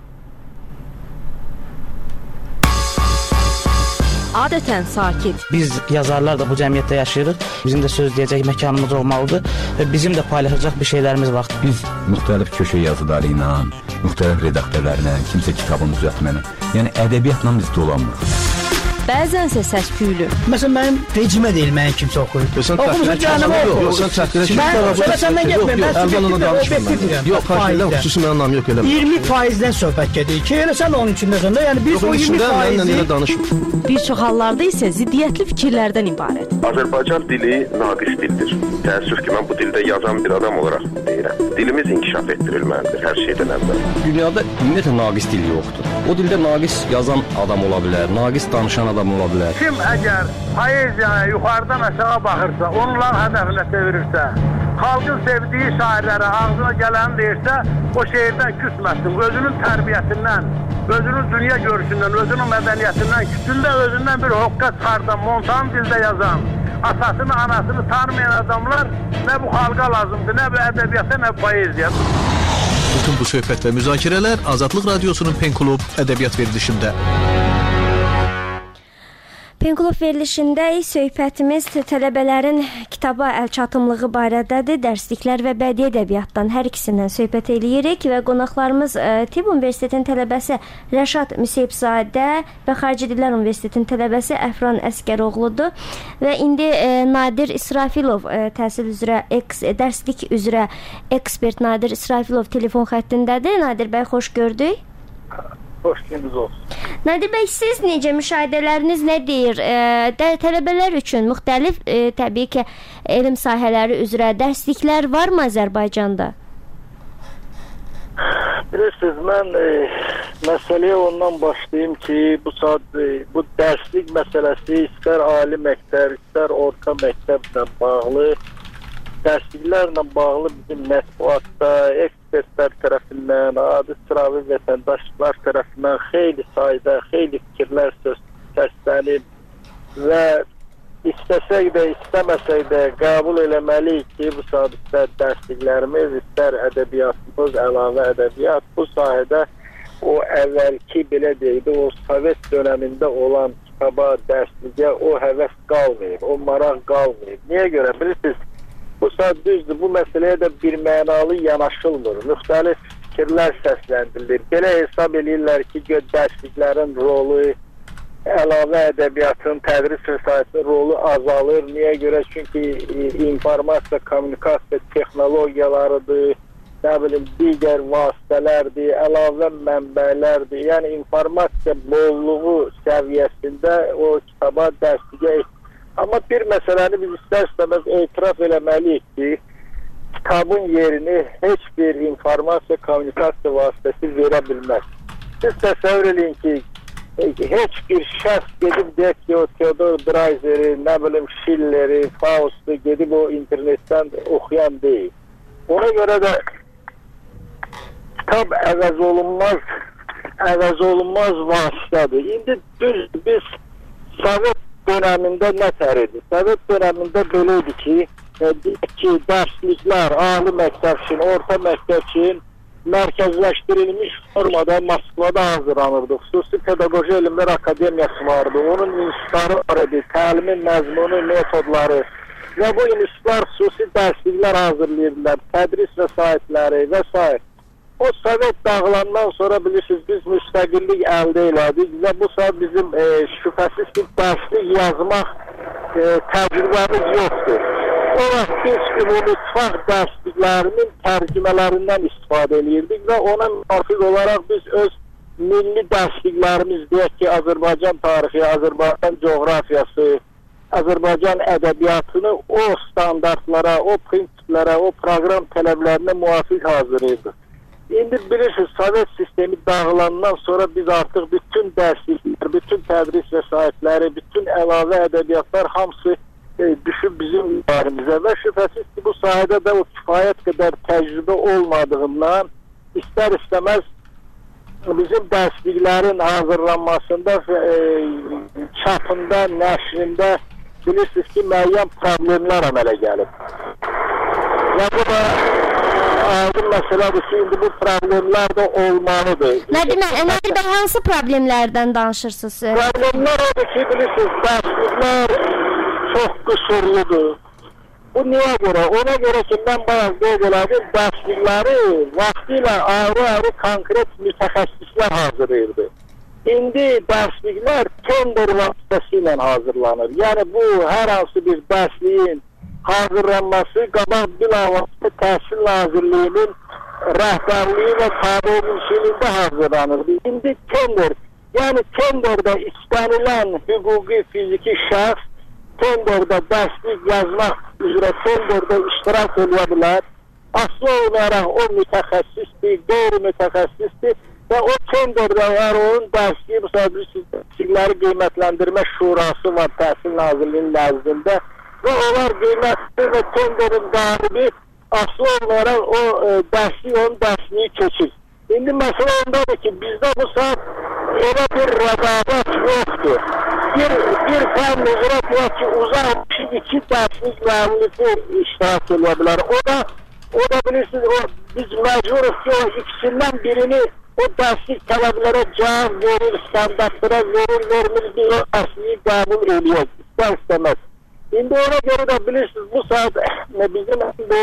Adətən sakit. Biz yazarlar da bu cəmiyyətdə yaşayırıq. Bizim də söz deyəcək məkanımız olmalıdır və bizim də paylaşacaq bir şeylərimiz var. Biz müxtəlif köşə yazıları ilə, müxtəlif redaktörlərlə, kimsə kitabını düzəltməni, yəni ədəbiyyatla biz dolanmırıq. bəzənsə səs-küylü. Məsələn, mənim vecimə deyil, mənim kimsə oxuyur. Oxumuşsa cəhənnəmə oxuyur. Yox, sən təhqirə Sonra səndən getməyim, mən əlvanla danışmıram. Yox, xahiş xüsusi mənim anlamı yox elə. 20%-dən söhbət gedir ki, elə sən onun içindəsən də, yəni biz o 20%-i danışmır. Bir çox hallarda isə ziddiyyətli fikirlərdən ibarət. Azərbaycan dili naqis dildir. Təəssüf ki, mən bu dildə yazan bir adam olaraq deyirəm. Dilimiz inkişaf etdirilməlidir hər şeydən əvvəl. Dünyada ümumiyyətlə naqis dil yoxdur. O dildə naqis yazan adam ola bilər, naqis danışan adam ola bilər. Kim əgər poeziyaya yuxarıdan aşağı baxırsa, onların hədəfinə çevirirsə, xalqın sevdiyi şairlərə ağzına gələni deyirsə, o şeirdən küsməsin, özünün tərbiyəsindən, özünün dünya görüşündən, özünün mədəniyyətindən küsün də özündən bir hoqqa çıxardan, montan dildə yazan, atasını, anasını tanımayan adamlar nə bu xalqa lazımdır, nə bu ədəbiyyata, nə poeziya. Bütün bu söhbət və müzakirələr Azadlıq Radiosunun Pen Klub ədəbiyyat verilişində. Pen Klub verilişində söhbətimiz tələbələrin kitaba əlçatımlığı barədədir. Dərsliklər və bədii ədəbiyyatdan hər ikisindən söhbət eləyirik və qonaqlarımız Tibb Universitetinin tələbəsi Rəşad Müseyibzadə və Xarici Dillər Universitetinin tələbəsi Əfran Əskəroğludur və indi Nadir İsrafilov təhsil üzrə dərslik üzrə ekspert Nadir İsrafilov telefon xəttindədir. Nadir bəy, xoş gördük. Xoş gününüz olsun. Nadir bəy, siz necə, müşahidələriniz nə deyir? Tələbələr üçün müxtəlif təbii ki, elm sahələri üzrə dərsliklər varmı Azərbaycanda? Bilirsiniz, mən məsələyə ondan başlayayım ki, bu saat bu dərslik məsələsi istər ali məktəb, istər orta məktəblə bağlı, dərsliklərlə bağlı bizim mətbuatda, ekspertlər tərəfindən, adi sıravi vətəndaşlar tərəfindən xeyli sayda, xeyli fikirlər səslənib və istəsək də, istəməsək də qəbul eləməliyik ki, bu saat istər dərsliklərimiz, istər ədəbiyyatımız, əlavə ədəbiyyat, bu sahədə o əvvəlki, belə deyildi, o Sovet dönəmində olan kitaba, dərsliyə o həvəs qalmayıb, o maraq qalmayıb. Niyə görə? Bilirsiniz, bu saat düzdür, bu məsələyə də bir mənalı yanaşılmır. Müxtəlif fikirlər səsləndirir. Belə hesab edirlər ki, dərsliklərin rolu, əlavə ədəbiyyatın, tədris vəsaitinin rolu azalır. Niyə görə? Çünki informasiya, kommunikasiya texnologiyalarıdır, nə bilim, digər vasitələrdir, əlavə mənbələrdir. Yəni, informasiya bolluğu səviyyəsində o kitaba, dərsliyə amma bir məsələni biz istər-istəməz etiraf eləməliyik ki, kitabın yerini heç bir informasiya, kommunikasiya vasitəsi verə bilməz. Siz təsəvvür edin ki, heç bir şəxs gedib deyək ki, o Theodor Dreiseri, nə bilim, Schilleri, Faust'u gedib o internetdən oxuyan deyil. Ona görə də kitab əvəz olunmaz vasitədir. İndi düz biz Sovet dönəmində nə təridi? Sovet dönəmində belə idi ki, dərsliklər, ali məktəb üçün, orta məktəb üçün mərkəzləşdirilmiş formada Moskvada hazırlanırdı. Xüsusi Pedaqoji Elmlər Akademiyası vardı. Onun institutları var idi, təlimin məzmunu, metodları və bu institutlar xüsusi dərsliklər hazırlayırdılar, tədris vəsaitləri və s. O Sovet dağılandan sonra bilirsiniz, biz müstəqillik əldə elədik və bu saat bizim şübhəsiz ki, dərslik yazmaq təcrübəmiz yoxdur. O vaxt biz ümumütfaq dərsliklərinin tərcümələrindən istifadə edirdik və ona müvafiq olaraq biz öz milli dərsliklərimiz deyək ki, Azərbaycan tarixi, Azərbaycan coğrafiyası, Azərbaycan ədəbiyyatını o standartlara, o prinsiplərə, o proqram tələblərinə müvafiq hazırlayırdıq. İndi bilirsiniz, Sovet sistemi dağılandan sonra biz artıq bütün dərsliklər, bütün tədris vəsaitləri, bütün əlavə ədəbiyyatlar hamısı düşüb bizim üzərimizə və şübhəsiz ki, bu sahədə də o kifayət qədər təcrübə olmadığından istər-istəməz bizim dərsliklərin hazırlanmasında, çapında, nəşrində bilirsiniz ki, müəyyən problemlər əmələ gəlib. Və bu da aydın məsələdir ki, indi bu problemlər də olmalıdır. Nadir bəy, hansı problemlərdən danışırsınız? Problemlər odur ki, bilirsiniz, dərsliklər çox qüsurludur. Bu niyə görə? Ona görə ki, mən bayaq qeyd elədim, dərslikləri vaxtilə ayrı-ayrı konkret mütəxəssislər hazırlayırdı. İndi dərsliklər tender vasitəsilə hazırlanır. Yəni bu hər hansı bir dərsliyin hazırlanması qabaq bilavasitə Təhsil Nazirliyinin rəhbərliyi və tabeçiliyində hazırlanır. İndi tender, yəni tenderdə istənilən hüquqi fiziki şəxs tenderdə dərslik yazmaq üzrə tenderdə iştirak edə bilər. Aslı olaraq o mütəxəssisdir, qeyri-mütəxəssisdir və o tenderdə əgər onun dərsliyi müsabiqləri qiymətləndirmə şurası var Təhsil Nazirliyinin nəzdində və onlar qiymətli və tenderin qalibi aslı olaraq o onun dərsliyi keçir. İndi məsələ ondadır ki, bizdə bu saat elə bir rəqabət yoxdur. Bir fən üzrə deyək ki, uzaq 2 dərslik müəllifi iştirak edə bilər. O da bilirsiniz, biz məcburuq ki, o ikisindən birini o dərslik tələblərə cavab verir, standartlara vermir, biz o dərsliyi qəbul ediyoruz, istəməz. İndi ona görə də bilirsiniz, bu saat bizim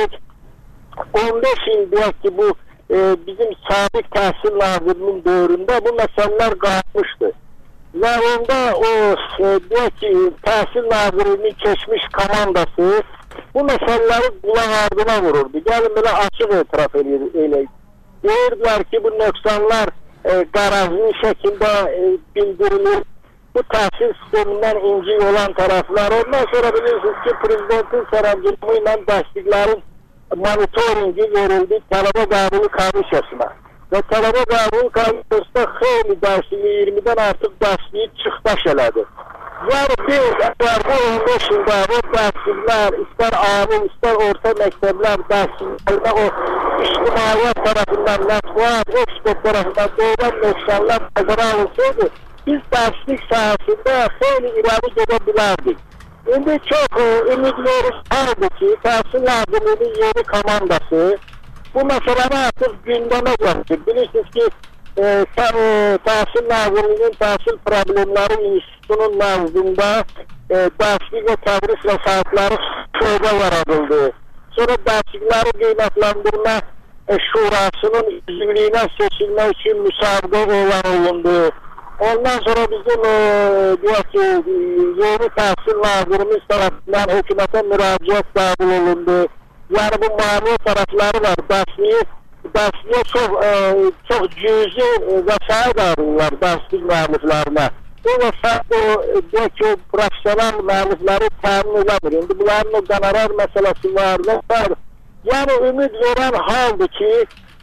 15 il deyək ki, bu bizim sabiq Təhsil Nazirliyinin dövründə bu məsələlər qalmışdı. Və onda o deyək ki, Təhsil Nazirliyinin keçmiş komandası bu məsələləri qulaq ardına vururdu. Gəlin belə açıq etiraf eləyək. Deyirdilər ki, bu nöqsanlar qarazlı şəkildə bildirilir. Bu təhsil sistemindən incik olan tərəflər. Ondan sonra bilirsiniz ki, Prezidentin sərəncamı ilə dərsliklərin monitoringi verildi tələbə qəbulu komissiyasına. Və tələbə qəbulu komissiyasında xeyli dərsliyi, 20-dən artıq dərsliyi çıxdaş elədi. Yəni əgər bu 15 ildə bu dərsliklər, istər ali, istər orta məktəblər dərsliklərdə o ictimaiyyət tərəfindən, mətbuat, ekspert tərəfindən doğulan nöqsanlar nəzərə alınsaydı, biz dərslik sahəsində xeyli irəli gedə bilərdik. İndi çox ümidleriz vardır ki, Təhsil Nazirliyinin yeni komandası bu məsələni artıq gündəmə gətirir. Bilirsiniz ki, Təhsil Nazirliyinin Təhsil Problemləri İnstitutunun nəzdində dərslik və tədris vəsaitləri şöbə yaradıldı. Sonra dərslikləri qiymətləndirmə şurasının üzvlüyünə seçilmək üçün müsabiqə elan olundu. Ondan sonra bizim deyək ki, yeni Təhsil Nazirimiz tərəfindən hökumətə müraciət qəbul olundu. Yəni bu maliyyə tərəfləri var. Dərsliyə çox cüzi vəsait alırlar dərslik müəlliflərinə. Bu vəsait deyək ki, profesional müəllifləri təmin edəmir. İndi bunların qonorar məsələsi var. Yəni ümid verən haldır ki,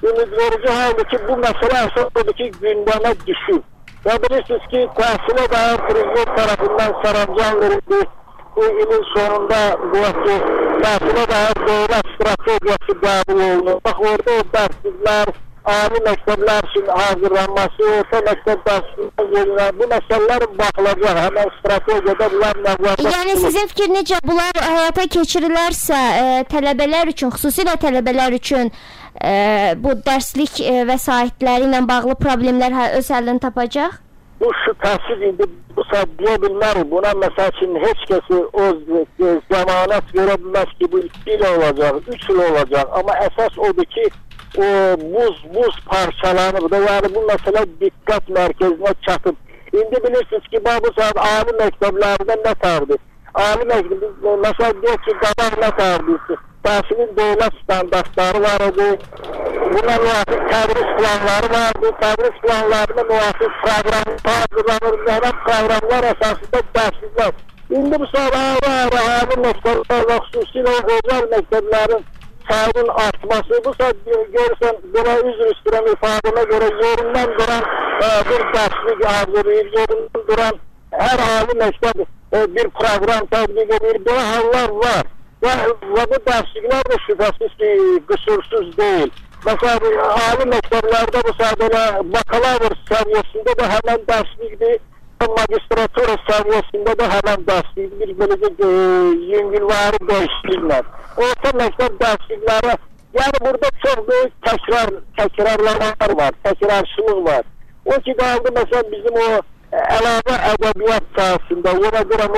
bu məsələ əsasıdır ki, gündəmə düşür. Və bilirsiniz ki, təhsilə dair Prezident tərəfindən sərəncam verildi. Bu ilin sonunda təhsilə dair dövlət strategiyası qəbul olunur. Bax, orada o dərsliklər, ali məktəblər üçün hazırlanması, orta məktəb dərsliklər, bu məsələlər baxılacaq. Həmən strategiyada bunlar nəzərdə. Yəni sizin fikir necə bunlar həyata keçirilərsə, tələbələr üçün, xüsusilə tələbələr üçün bu dərslik vəsaitləri ilə bağlı problemlər öz həllini tapacaq? Bu şübhəsiz indi bu saat deyə bilmərik. Buna məsəl üçün heç kəsi o zəmanət verə bilməz ki, bu 2 il olacaq, 3 il olacaq. Amma əsas odur ki, o buz parçalanır da, yəni bu məsələ diqqət mərkəzinə çatıb. İndi bilirsiniz ki, bu saat ali məktəblərdə nə tərdir? Ali məktəblərdə, məsəl deyək ki, qabaq nə tərdir? Təhsilin dövlət standartları var idi. Buna müvafiq tədris planları vardı. Tədris planlarına müvafiq proqramlar hazırlanır. Həmən proqramlar əsasında dərsliklər. İndi bu saat ayrı məktəblər və xüsusilə özəl məktəblərin sayının artması. Bu saat görürsən, buna üzr istəyirəm ifadəmə görə yerindən duran bir dərslik hazırlayır. Yerindən duran hər ali məktəb bir proqram tətbiq edir. Belə hallar var. Və bu dərsliklər də şübhəsiz ki, qüsursuz deyil. Məsələn, ali məktəblərdə bu saat bakalavr səviyyəsində də həmən dərslikdir, magistratura səviyyəsində də həmən dərslikdir, beləcə yüngülvari dəyişdirirlər. Orta məktəb dərslikləri, yəni burada çox böyük təkrarlamalar var, təkrarçılıq var. O ki, qaldı məsələn bizim o əlavə ədəbiyyat sahəsində, ona görə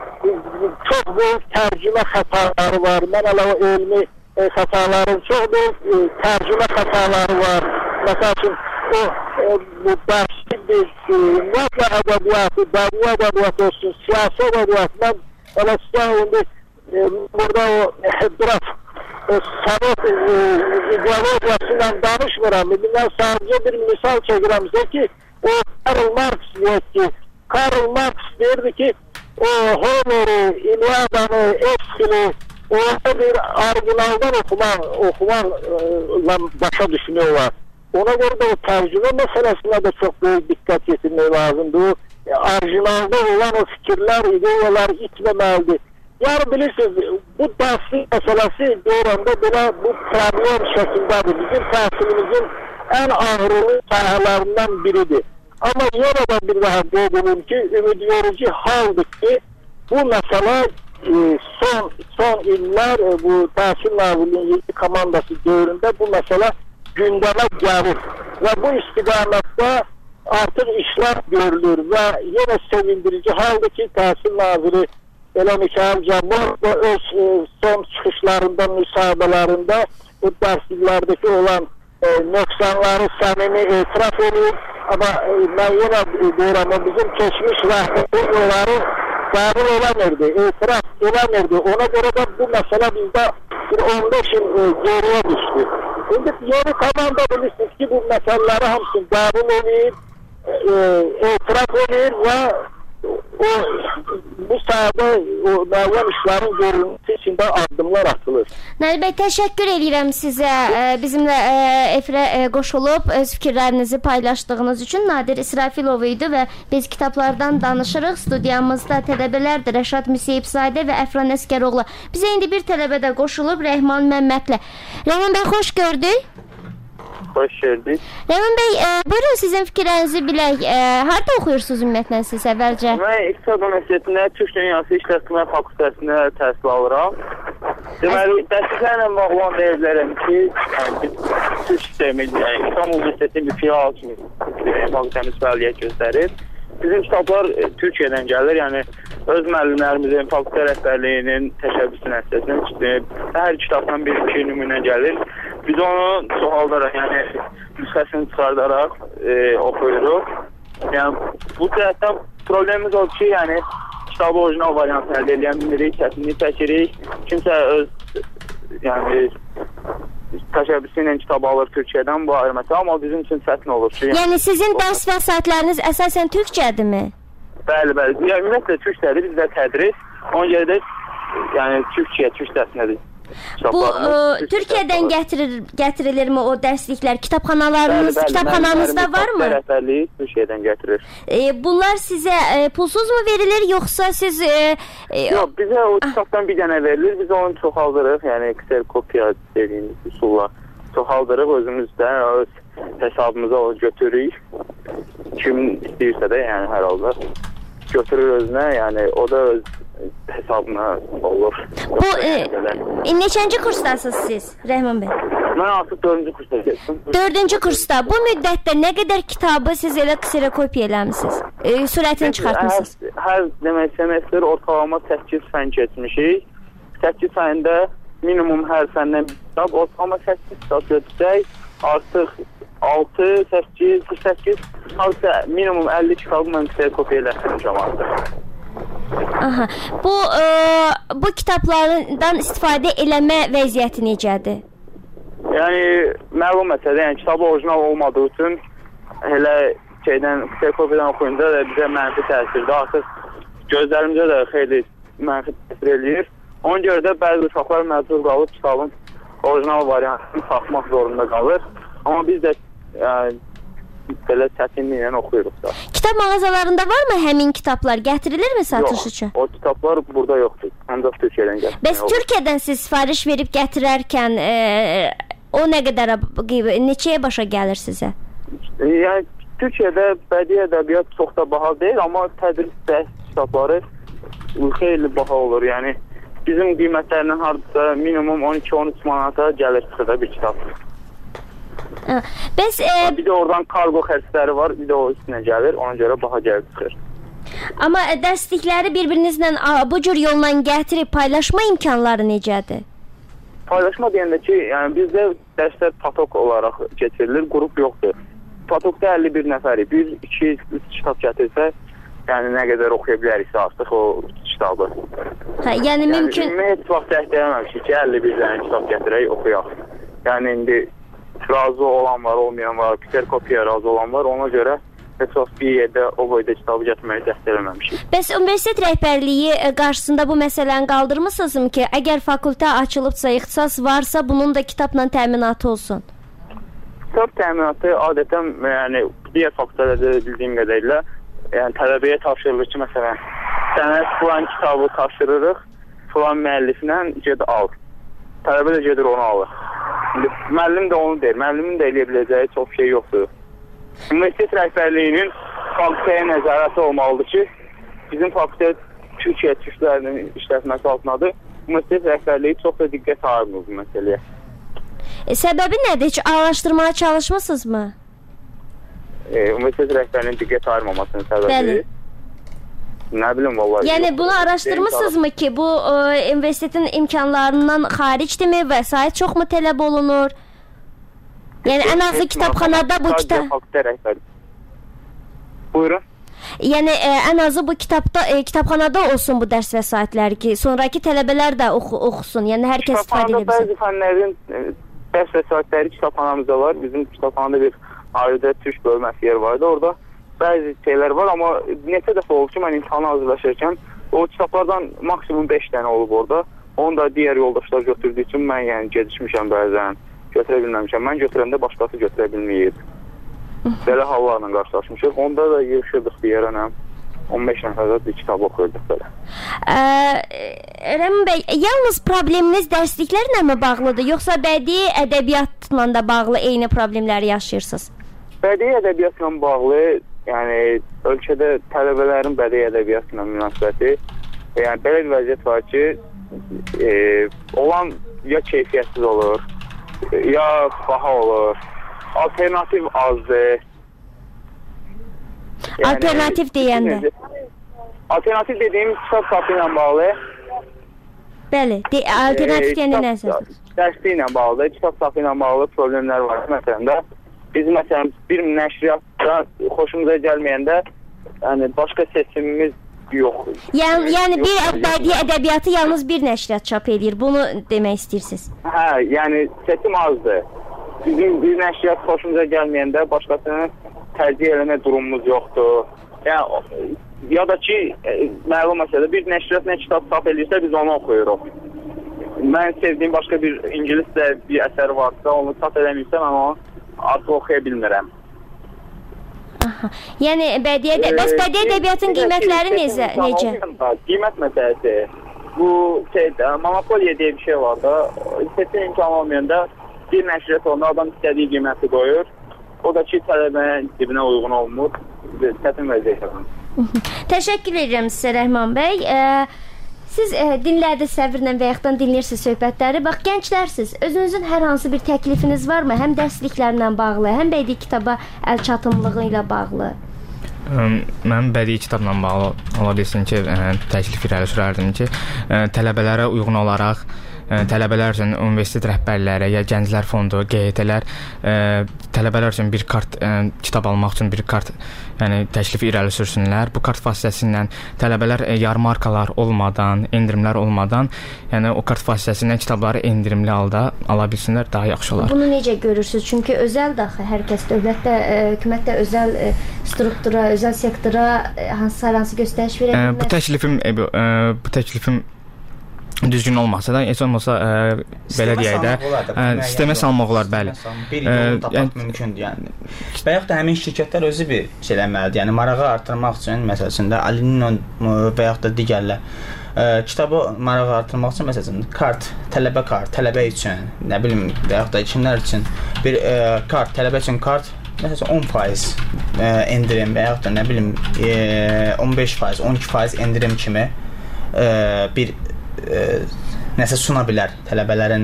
çox böyük tərcümə xətaları var. Mən əlavə elmi xətaların çox böyük tərcümə xətaları var. Məsəl üçün, bu dərslik ümumiyyətlə ədəbiyyatı, dərbi ədəbiyyatı olsun, siyasi ədəbiyyatı, mən elə sizə indi burada o biraz Sovet ideologiyasıyla danışmıram. Mən sadəcə bir misal çəkirəm sizə ki, o Karl Marx deyək ki, Karl Marx deyirdi ki, o Homer'i, İlyada'nı, Eschil'i orada bir orijinaldan okumaqla başa düşmüyorlar. Ona göre de o tercüme meselesine de çok büyük dikkat getirmek lazımdı. O orijinalda olan o fikirler, ideyalar itmemelidir. Yani bilirsiniz, bu derslik meselesi doğranda böyle bu problem şekildedir. Bizim tahsilimizin en ağırlı sahalarından biridir. Ama yine de bir daha doğrulun ki, ümit verici haldır ki, bu mesele son iller bu Tahsil Nazırlığı'nın yeni komandası dövründe bu mesele gündeme gelir. Ve bu istikamette artık işler görülür ve yine sevindirici halde ki Tahsil Nazırı Mikail Cabbar da öz son çıkışlarında, müsabelerinde bu derslerdeki olan noksanları samimi itiraf ediyor. Ama ben yine diyorum, bizim geçmiş rahmetli onları kabul olamırdı, itiraf olamırdı. Ona göre de bu mesele bizde bir 15 yıl geriye düştü. Şimdi yeni komanda bilirsiniz ki bu meseleleri hamsın kabul ediyor, itiraf ediyor ve bu sahada müəyyən işlərin görülməsi için de addımlar atılır. Nail Bey, teşekkür edirəm sizə bizimlə efirə qoşulub öz fikirlərinizi paylaşdığınız üçün. Nadir İsrafilov idi və biz kitablardan danışırıq. Studiyamızda tələbələrdir Rəşad Müseyibzadə və Əfran Əskəroğlu. Bizə indi bir tələbə də qoşulub Rəhman Məmmədlə. Rəhman Bey, xoş gördük. Hoş geldiniz. Rəhman Bey, buyurun sizin fikirlərinizi bilək. Harada oxuyursunuz ümumiyyətlə siz əvvəlcə? Mən İqtisad Universitetində Türk Dünyası İşletmə Fakültəsində təhsil alıram. Deməli, dərsliklərlə bağlı olan deyirlərəm ki, Türk sistemi, İstanbul Universitetinin bir filial kimi fakültəmiz fəaliyyət göstərir. Bizim kitablar Türkiyədən gəlir, yəni öz müəllimlərimizin, fakültə rəhbərliyinin təşəbbüsü nəticəsindən hər kitabdan bir-iki nümunə gəlir. Biz onu çoxaldaraq, yəni nüsxəsini çıxardaraq oxuyuruq. Yəni bu cəhətdən problemimiz odur ki, yəni kitabı orijinal variantını əldə edən bilirik, çətinlik çəkirik. Kimsə öz yəni təşəbbüsü ilə kitab alır Türkiyədən, bu ayrı məsələ, amma bizim üçün çətin olur ki, yəni sizin dərs vəsaitləriniz əsasən türkcədirmi? Bəli, bəli. Yəni ümumiyyətlə türkcədir, bizdə tədris. Ona görə də yəni türk dərsinədir. Bu Türkiyədən gətirilirmi o dərsliklər? Kitabxananızda varmı? Rəhbərliyi Türkiyədən gətirir. Bunlar sizə pulsuz mu verilir, yoxsa siz... Yox, bizə o kitabdan bir dənə verilir. Biz onu çoxaldırıq, yəni kserkopiya dediyimiz üsulla çoxaldırıq özümüzdə, öz hesabımıza o götürürük. Kim istəyirsə də, yəni hər halda götürür özünə, yəni o da öz hesabına olur. Bu neçənci kursdasınız siz, Rəhman Bey? Mən artıq 4-cü kursda geçdim. 4-cü kursda. Bu müddətdə nə qədər kitabı siz elə kserokopiya eləmisiniz? Sürətini çıxartmışsınız? Hər demək semestr ortalama 8 fən keçmişik. 8 fəndə minimum hər fəndən bir kitab, ortalama 8 kitab götürsək, artıq 6, 8, hatta minimum 50 kitabı mən kserokopiya eləmişəm artıq. Aha. Bu kitablardan istifadə eləmə vəziyyəti necədir? Yəni məlum məsələ, yəni kitabı orijinal olmadığı üçün elə kserokopiyadan oxuyunca da bizə mənfi təsirdir. Artıq gözlərimizə də xeyli mənfi təsir eləyir. Ona görə də bəzi uşaqlar məcbur qalıb kitabın orijinal variantını tapmaq zorunda qalır. Amma biz də belə çətinliklə oxuyuruq da. Kitab mağazalarında varmı həmin kitablar? Gətirilirmi satış üçün? Yox, o kitablar burada yoxdur. Ancaq Türkiyədən gətirir. Bəs Türkiyədən siz sifariş verib gətirərkən o nə qədər, neçəyə başa gəlir sizə? Yəni Türkiyədə bədii ədəbiyyat çox da baha deyil, amma tədris dərs kitabları xeyli baha olur. Yəni bizim qiymətlərindən hardasa minimum 12-13 manata gəlir çıxıda bir kitab. Bəs bir də oradan kargo xərcləri var, bir də o üstünə gəlir, ona görə baha gəlib çıxır. Amma dərslikləri bir-birinizlə bu cür yolla gətirib paylaşma imkanları necədir? Paylaşma deyəndə ki, yəni bizdə dərslər patok olaraq keçirilir, qrup yoxdur. Patokda 51 nəfəri 1, 2, 3 kitab gətirsə, yəni nə qədər oxuya biləriksə artıq o kitabı. Hə, yəni mümkün... Heç vaxt dəstəkləməmişik ki, 51 dənə kitab gətirək, oxuyaq. Yəni indi razı olan var, olmayan var, kserkopiya razı olan var, ona görə heç vaxt bir yerdə o boyda kitabı gətirməyi dəstəkləməmişik. Bəs universitet rəhbərliyi qarşısında bu məsələni qaldırmısınızmı ki, əgər fakültə açılıbsa, ixtisas varsa, bunun da kitabla təminatı olsun? Kitab təminatı adətən, yəni digər fakültələrdə bildiyim qədərilə, yəni tələbəyə tapşırılır ki, məsələn, sənə filan kitabı tapşırırıq, filan müəlliflə ged al. Tələbə də gedir onu alır. İndi müəllim də onu deyir, müəllimin də eləyə biləcəyi çox şey yoxdur. Universitet rəhbərliyinin fakültəyə nəzarəti olmalıdır ki, bizim fakültə Türkiyə türklərinin işlətməsi altındadır. Universitet rəhbərliyi çox da diqqət ayırmır bu məsələyə. Səbəbi nədir? Heç araşdırmaya çalışmısınızmı? Universitet rəhbərliyinin diqqət ayırmamasının səbəbi? Bəli. Nə bilim vallahi. Yəni bunu araşdırmısınızmı ki, bu universitetin imkanlarından xaricdirmi, vəsait çoxmu tələb olunur? Yəni ən azı kitabxanada bu kitab... Buyurun. Yəni ən azı bu kitabxanada olsun bu dərs vəsaitləri ki, sonraki tələbələr də oxusun. Yəni hər kəs istifadə edə bilsin. Bəzi fənlərin dərs vəsaitləri kitabxanamızda var. Bizim kitabxanada bir ayrıca türk bölməsi yer vardı. Orada bəzi şeylər var, amma neçə dəfə olub ki, mən imtihana hazırlaşırkən o kitablardan maksimum 5 dənə olub orada. Onu da digər yoldaşlar götürdüyü üçün mən yəni gecişmişəm bəzən, götürə bilməmişəm. Mən götürəndə başqası götürə bilməyib. Belə hallarla qarşılaşmışıq. Onda da yığışırdıq bir yerə, 15 nəfərdə bir kitab oxuyurduq belə. Rəmin bəy, yalnız probleminiz dərsliklərlə mi bağlıdır, yoxsa bədii ədəbiyyatla da bağlı eyni problemləri yaşayırsınız? Bədii ədəbiyyatla bağlı, yəni ölkədə tələbələrin bədii ədəbiyyatla münasibəti, yəni belə bir vəziyyət var ki, olan ya keyfiyyətsiz olur, ya baha olur, alternativ azdır. Yəni, alternativ deyəndə? Alternativ dediyim kitab sapı ilə bağlı. Bəli, alternativ deyəndə nəsə? Dərsli ilə bağlı, kitab sapı ilə bağlı problemlər var. Məsələn də, biz məsələn bir nəşriyyatda xoşumuza gəlməyəndə, yəni başqa seçimimiz yoxdur. Yəni bir bədii ədəbiyyatı yalnız bir nəşriyyat çap edir, bunu demək istəyirsiniz? Hə, yəni seçim azdır. Bizim bir nəşriyyat xoşumuza gəlməyəndə başqasını tərcih eləmə durumumuz yoxdur. Yəni, ya da ki, məlum məsələ, bir nəşriyyat nə kitab çap edirsə, biz onu oxuyuruq. Mən sevdiyim başqa bir ingiliscə bir əsər varsa, onu çap eləməyirsə, mən onu artıq oxuya bilmirəm. Aha. Yəni, bədii ədəbiyyatın qiymətləri necə? Qiymət məsələsi. Bu, monopoliya deyə bir şey var da, seçim imkanı olmayanda bir nəşriyyat olanda adam istədiyi qiyməti qoyur. O da ki, tələbənin cibinə uyğun olmur. Çətin vəziyyət. Təşəkkür edirəm sizə, Rəhman bəy. Siz dinlərdiniz səbirlə və yaxud dinləyirsiniz söhbətləri. Bax, gənclərsiniz. Özünüzün hər hansı bir təklifiniz varmı? Həm dərsliklərlə bağlı, həm bədii kitaba əl çatımlığı ilə bağlı. Mən bədii kitabla bağlı ola bilsin ki, təklif irəli sürərdim ki, tələbələrə uyğun olaraq tələbələr üçün universitet rəhbərləri ya gənclər fondu, QHT-lər tələbələr üçün bir kart kitab almaq üçün bir kart təklif irəli sürsünlər. Bu kart vasitəsilə tələbələr yarmarkalar olmadan, endirimlər olmadan, yəni o kart vasitəsilə kitabları endirimli halda ala bilsinlər, daha yaxşı olar. Bunu necə görürsünüz? Çünki özəl daxı hər kəs dövlətdə, hökumətdə özəl struktura, özəl sektora hansı göstəriş verə bilməz. Bu təklifim düzgün olmasa da, heç olmasa belə deyək də, sistemə salmaq olar, bəli. Bir yolu tapmaq mümkündür, yəni. Və yaxud da həmin şirkətlər özü bir şey eləməlidir, yəni marağı artırmaq üçün, məsələsində Alinin və yaxud da digərlər kitabı marağı artırmaq üçün, məsələsində kart, tələbə üçün, nə bilim, və yaxud da kimlər üçün bir kart, tələbə üçün kart, məsələn 10% endirim və yaxud da nə bilim 15%, 12% endirim kimi bir nəsə suna bilər tələbələrin.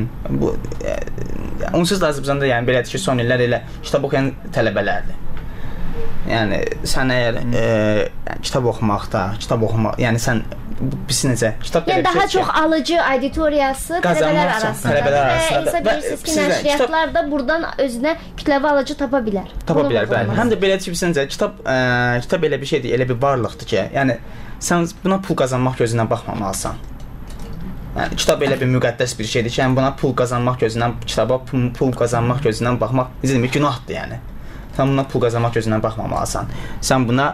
Onsuz da Azərbaycanda yəni belədir ki, son illər elə kitab oxuyan tələbələrdir. Yəni sən əgər kitab oxumaq, yəni sən biz necə kitab yəni daha çox alıcı auditoriyası tələbələr arasında və hesab edirsiniz ki, nəşriyyatlar da buradan özünə kütləvi alıcı tapa bilər. Tapa bilər, bəli. Həm də belə ki, bizcə kitab elə bir şeydir, elə bir varlıqdır ki, yəni sən buna pul qazanmaq gözündən baxmamalısan. Yəni kitab elə bir müqəddəs bir şeydir ki, yəni buna pul qazanmaq gözündən, kitaba pul qazanmaq gözündən baxmaq necə demək, günahdır yəni. Sən buna pul qazanmaq gözündən baxmamalısan. Sən buna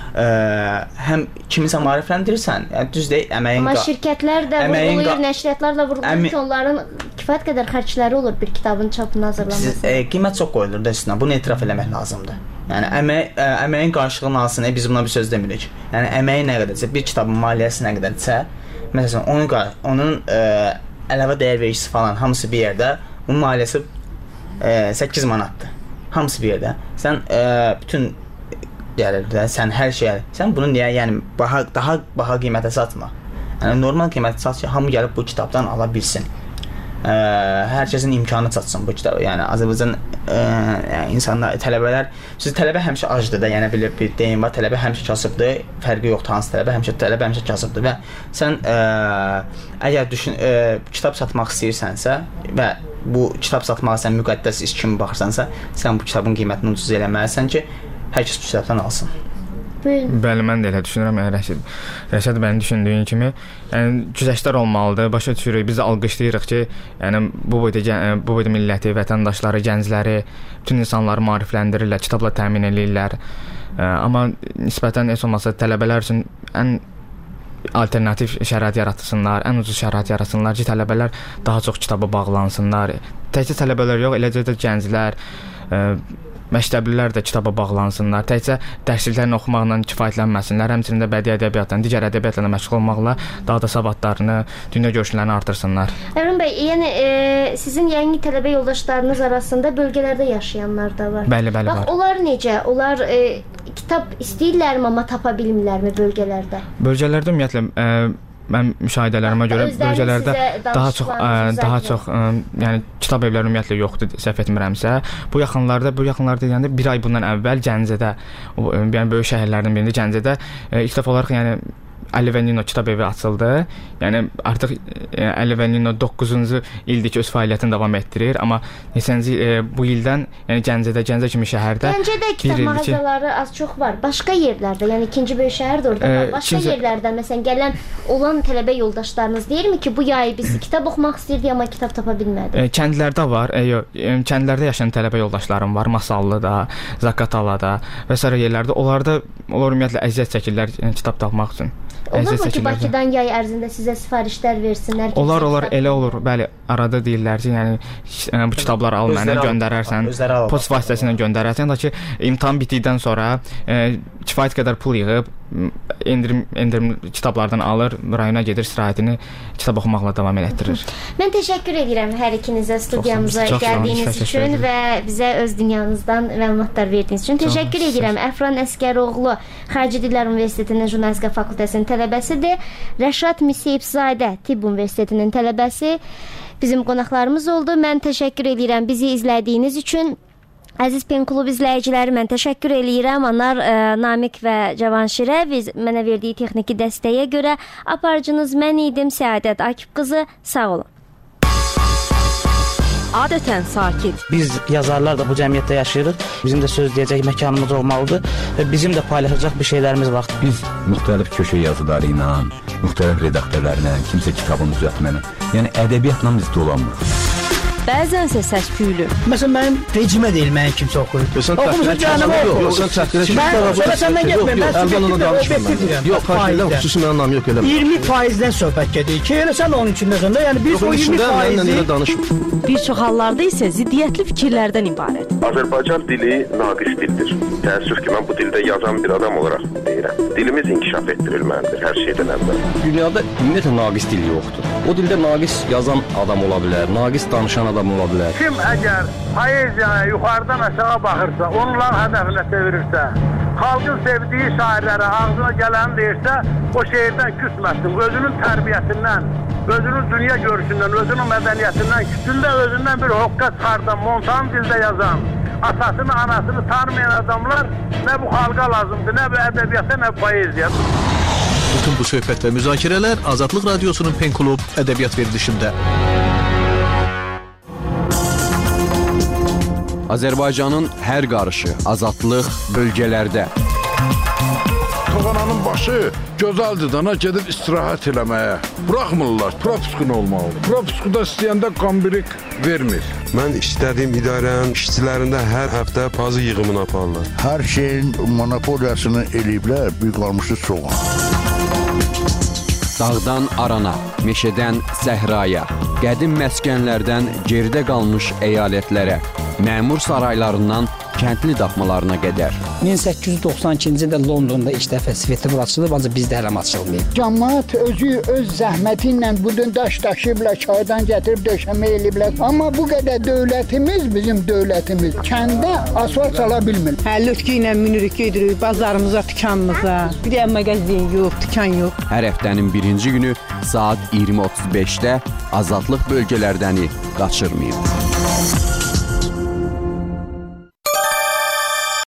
həm kimisə maarifləndirirsən, yəni düz deyil, əməyin amma şirkətlər də vurğulayır, nəşriyyatlar da vurğulayır ki, onların kifayət qədər xərcləri olur bir kitabın çapını hazırlaması. Qiymət çox qoyulur da üstünə. Bunu etiraf eləmək lazımdır. Yəni əməyin qarşılığını alsın, biz buna bir söz demirik. Yəni əməyi nə qədərsə, bir kitabın maliyyəsi nə qədərsə, məsələn, onun əlavə dəyər vergisi falan hamısı bir yerdə, bunun maliyyəsi 8 manatdır. Hamısı bir yerdə. Sən bütün gəlirdə, sən hər şeyə, sən bunu niyə, yəni daha baha qiymətə satma. Yəni normal qiymətə sat ki, hamı gəlib bu kitabdan ala bilsin. Hər kəsin imkanı çatsın bu kitabı. Yəni Azərbaycan insanlar, tələbələr, tələbə həmişə acdır da, yəni bir deyim var, tələbə həmişə kasıbdır, fərqi yoxdur hansı tələbə həmişə kasıbdır və sən əgər kitab satmaq istəyirsənsə və bu kitab satmağa sən müqəddəs iş kimi baxırsansa, sən bu kitabın qiymətini ucuz eləməlisən ki, hər kəs bu kitabdan alsın. Bəli, mən də elə düşünürəm. Rəşad mənim düşündüyüm kimi, yəni güzəştlər olmalıdır. Başa düşürük, biz də alqışlayırıq ki, yəni bu boyda milləti, vətəndaşları, gəncləri, bütün insanları maarifləndirirlər, kitabla təmin edirlər. Amma nisbətən heç olmasa tələbələr üçün ən alternativ şərait yaratsınlar, ən ucuz şərait yaratsınlar ki, tələbələr daha çox kitaba bağlansınlar. Təkcə tələbələr yox, eləcə də gənclər, məktəblilər də kitaba bağlansınlar. Təkcə dərsliklərini oxumaqla kifayətlənməsinlər, həmçinin də bədii ədəbiyyatla, digər ədəbiyyatla məşğul olmaqla daha da savadlarını, dünya görüşlərini artırsınlar. Əmrin bəy, yəni sizin yeni tələbə yoldaşlarınız arasında bölgələrdə yaşayanlar da var. Bəli, var. Bax, onlar necə? Onlar kitab istəyirlərmi, amma tapa bilmirlərmi bölgələrdə? Bölgələrdə ümumiyyətlə mən müşahidələrimə görə bölgələrdə daha çox yəni kitab evləri ümumiyyətlə yoxdur, səhv etmirəmsə. Bu yaxınlarda deyəndə bir ay bundan əvvəl Gəncədə, yəni böyük şəhərlərdən birində Gəncədə ilk dəfə olaraq yəni Əli və Nino kitab evi açıldı. Yəni artıq Əli və Nino 9-cu ildir ki, öz fəaliyyətini davam etdirir, amma neçənci bu ildən, yəni Gəncə kimi şəhərdə Gəncədə kitab mağazaları az çox var. Başqa yerlərdə, yəni ikinci böyük şəhər də orada var. Başqa yerlərdə məsələn gələn olan tələbə yoldaşlarınız deyirmi ki, bu yay biz kitab oxumaq istirdik, amma kitab tapa bilmədik? Kəndlərdə var. Kəndlərdə yaşayan tələbə yoldaşlarım var. Masallıda, Zaqatalada və sair yerlərdə. Onlar ümumiyyətlə əziyyət çəkirlər kitab tapmaq üçün. Olurmu ki, Bakıdan yay ərzində sizə sifarişlər versinlər? Olar, elə olur. Bəli, arada deyirlər ki, yəni bu kitabları al mənə, göndərərsən, post vasitəsilə göndərərsən da ki, imtahan bitdikdən sonra kifayət qədər pul yığıb endirim kitablardan alır, rayona gedir, istirahətini kitab oxumaqla davam etdirir. Mən təşəkkür edirəm hər ikinizə studiyamıza gəldiyiniz üçün və bizə öz dünyanızdan məlumatlar verdiyiniz üçün. Təşəkkür edirəm. Əfran Əsgəroğlu Xarici Dillər Universitetinin Jurnalistika fakültəsinin tələbəsidir. Rəşad Müseyibzadə Tibb Universitetinin tələbəsi bizim qonaqlarımız oldu. Mən təşəkkür edirəm bizi izlədiyiniz üçün. Əziz Pen Klub izləyiciləri, mən təşəkkür eləyirəm. Onlar Namiq və Cavanşirə mənə verdiyi texniki dəstəyə görə. Aparıcınız mən idim, Səadət Akif qızı. Sağ olun. Adətən sakit. Biz yazarlar da bu cəmiyyətdə yaşayırıq. Bizim də söz deyəcək məkanımız olmalıdır və bizim də paylaşacaq bir şeylərimiz var. Biz müxtəlif köşə yazıları ilə, müxtəlif redaktörlərlə, kimsə kitabını düzəltməklə, yəni ədəbiyyatla biz dolanmırıq. Bəzənsə səs-küylü. Məsələn, mənim vecimə deyil, mənim kimsə oxuyur. Oxumusun cəhənnəmə oxuyur. Sən təhqirə ki, sonra səndən getməyim. Yox, xahiş edirəm, xüsusi mənim namım yox elə. 20%-dən söhbət gedir ki, elə sən onun içindəsən də, yəni biz o 20%-i bir çox hallarda isə ziddiyyətli fikirlərdən ibarət. Azərbaycan dili naqis dildir. Təəssüf ki, mən bu dildə yazan bir adam olaraq deyirəm. Dilimiz inkişaf etdirilməlidir hər şeydən əvvəl. Dünyada ümumiyyətlə naqis dil yoxdur. O dildə naqis yazan adam ola bilər, naqis danışan adam ola bilər. Kim əgər poeziyaya yuxarıdan aşağı baxırsa, onların hədəfinə çevirirsə, xalqın sevdiyi şairlərə ağzına gələni deyirsə, o şeirdən küsməsin. Özünün tərbiyəsindən, özünün dünya görüşündən, özünün mədəniyyətindən, küsündə özündən bir hoqqa çıxardan, montan dildə yazan, atasını, anasını tanımayan adamlar nə bu xalqa lazımdır, nə bu ədəbiyyata, nə bu poeziya. Bütün bu söhbət və müzakirələr Azadlıq Radiosunun Pen Klub ədəbiyyat verilişində. Azərbaycanın hər qarışı, azadlıq bölgələrdə. Toğananın başı gözəldir dana gedib istirahət eləməyə. Buraxmırlar, propiskun olmalı. Propiskuda istəyəndə qambirik vermir. Mən istədiyim idarənin işçilərində hər həftə pazı yığımını aparırlar. Hər şeyin monopoliyasını eləyiblər, büyük qalmışdı soğan. Dağdan arana, meşədən səhraya, qədim məskənlərdən geridə qalmış əyalətlərə, məmur saraylarından kəndli daxmalarına qədər. 1892-ci ildə Londonda ilk dəfə svetofor açılıb, ancaq bizdə hələ açılmayıb. Cəmaət özü öz zəhməti ilə bu gün daş daşıyıblar, çaydan gətirib döşəmə eləyiblər. Amma bu qədər dövlətimiz, bizim dövlətimiz kəndə asfalt sala bilmir. Lütki ilə minirik, gedirik bazarımıza, dükanımıza. Bir də mağazin yox, dükan yox. Hər həftənin birinci günü saat 20:35-də Azadlıq bölgələrdəni qaçırmayın.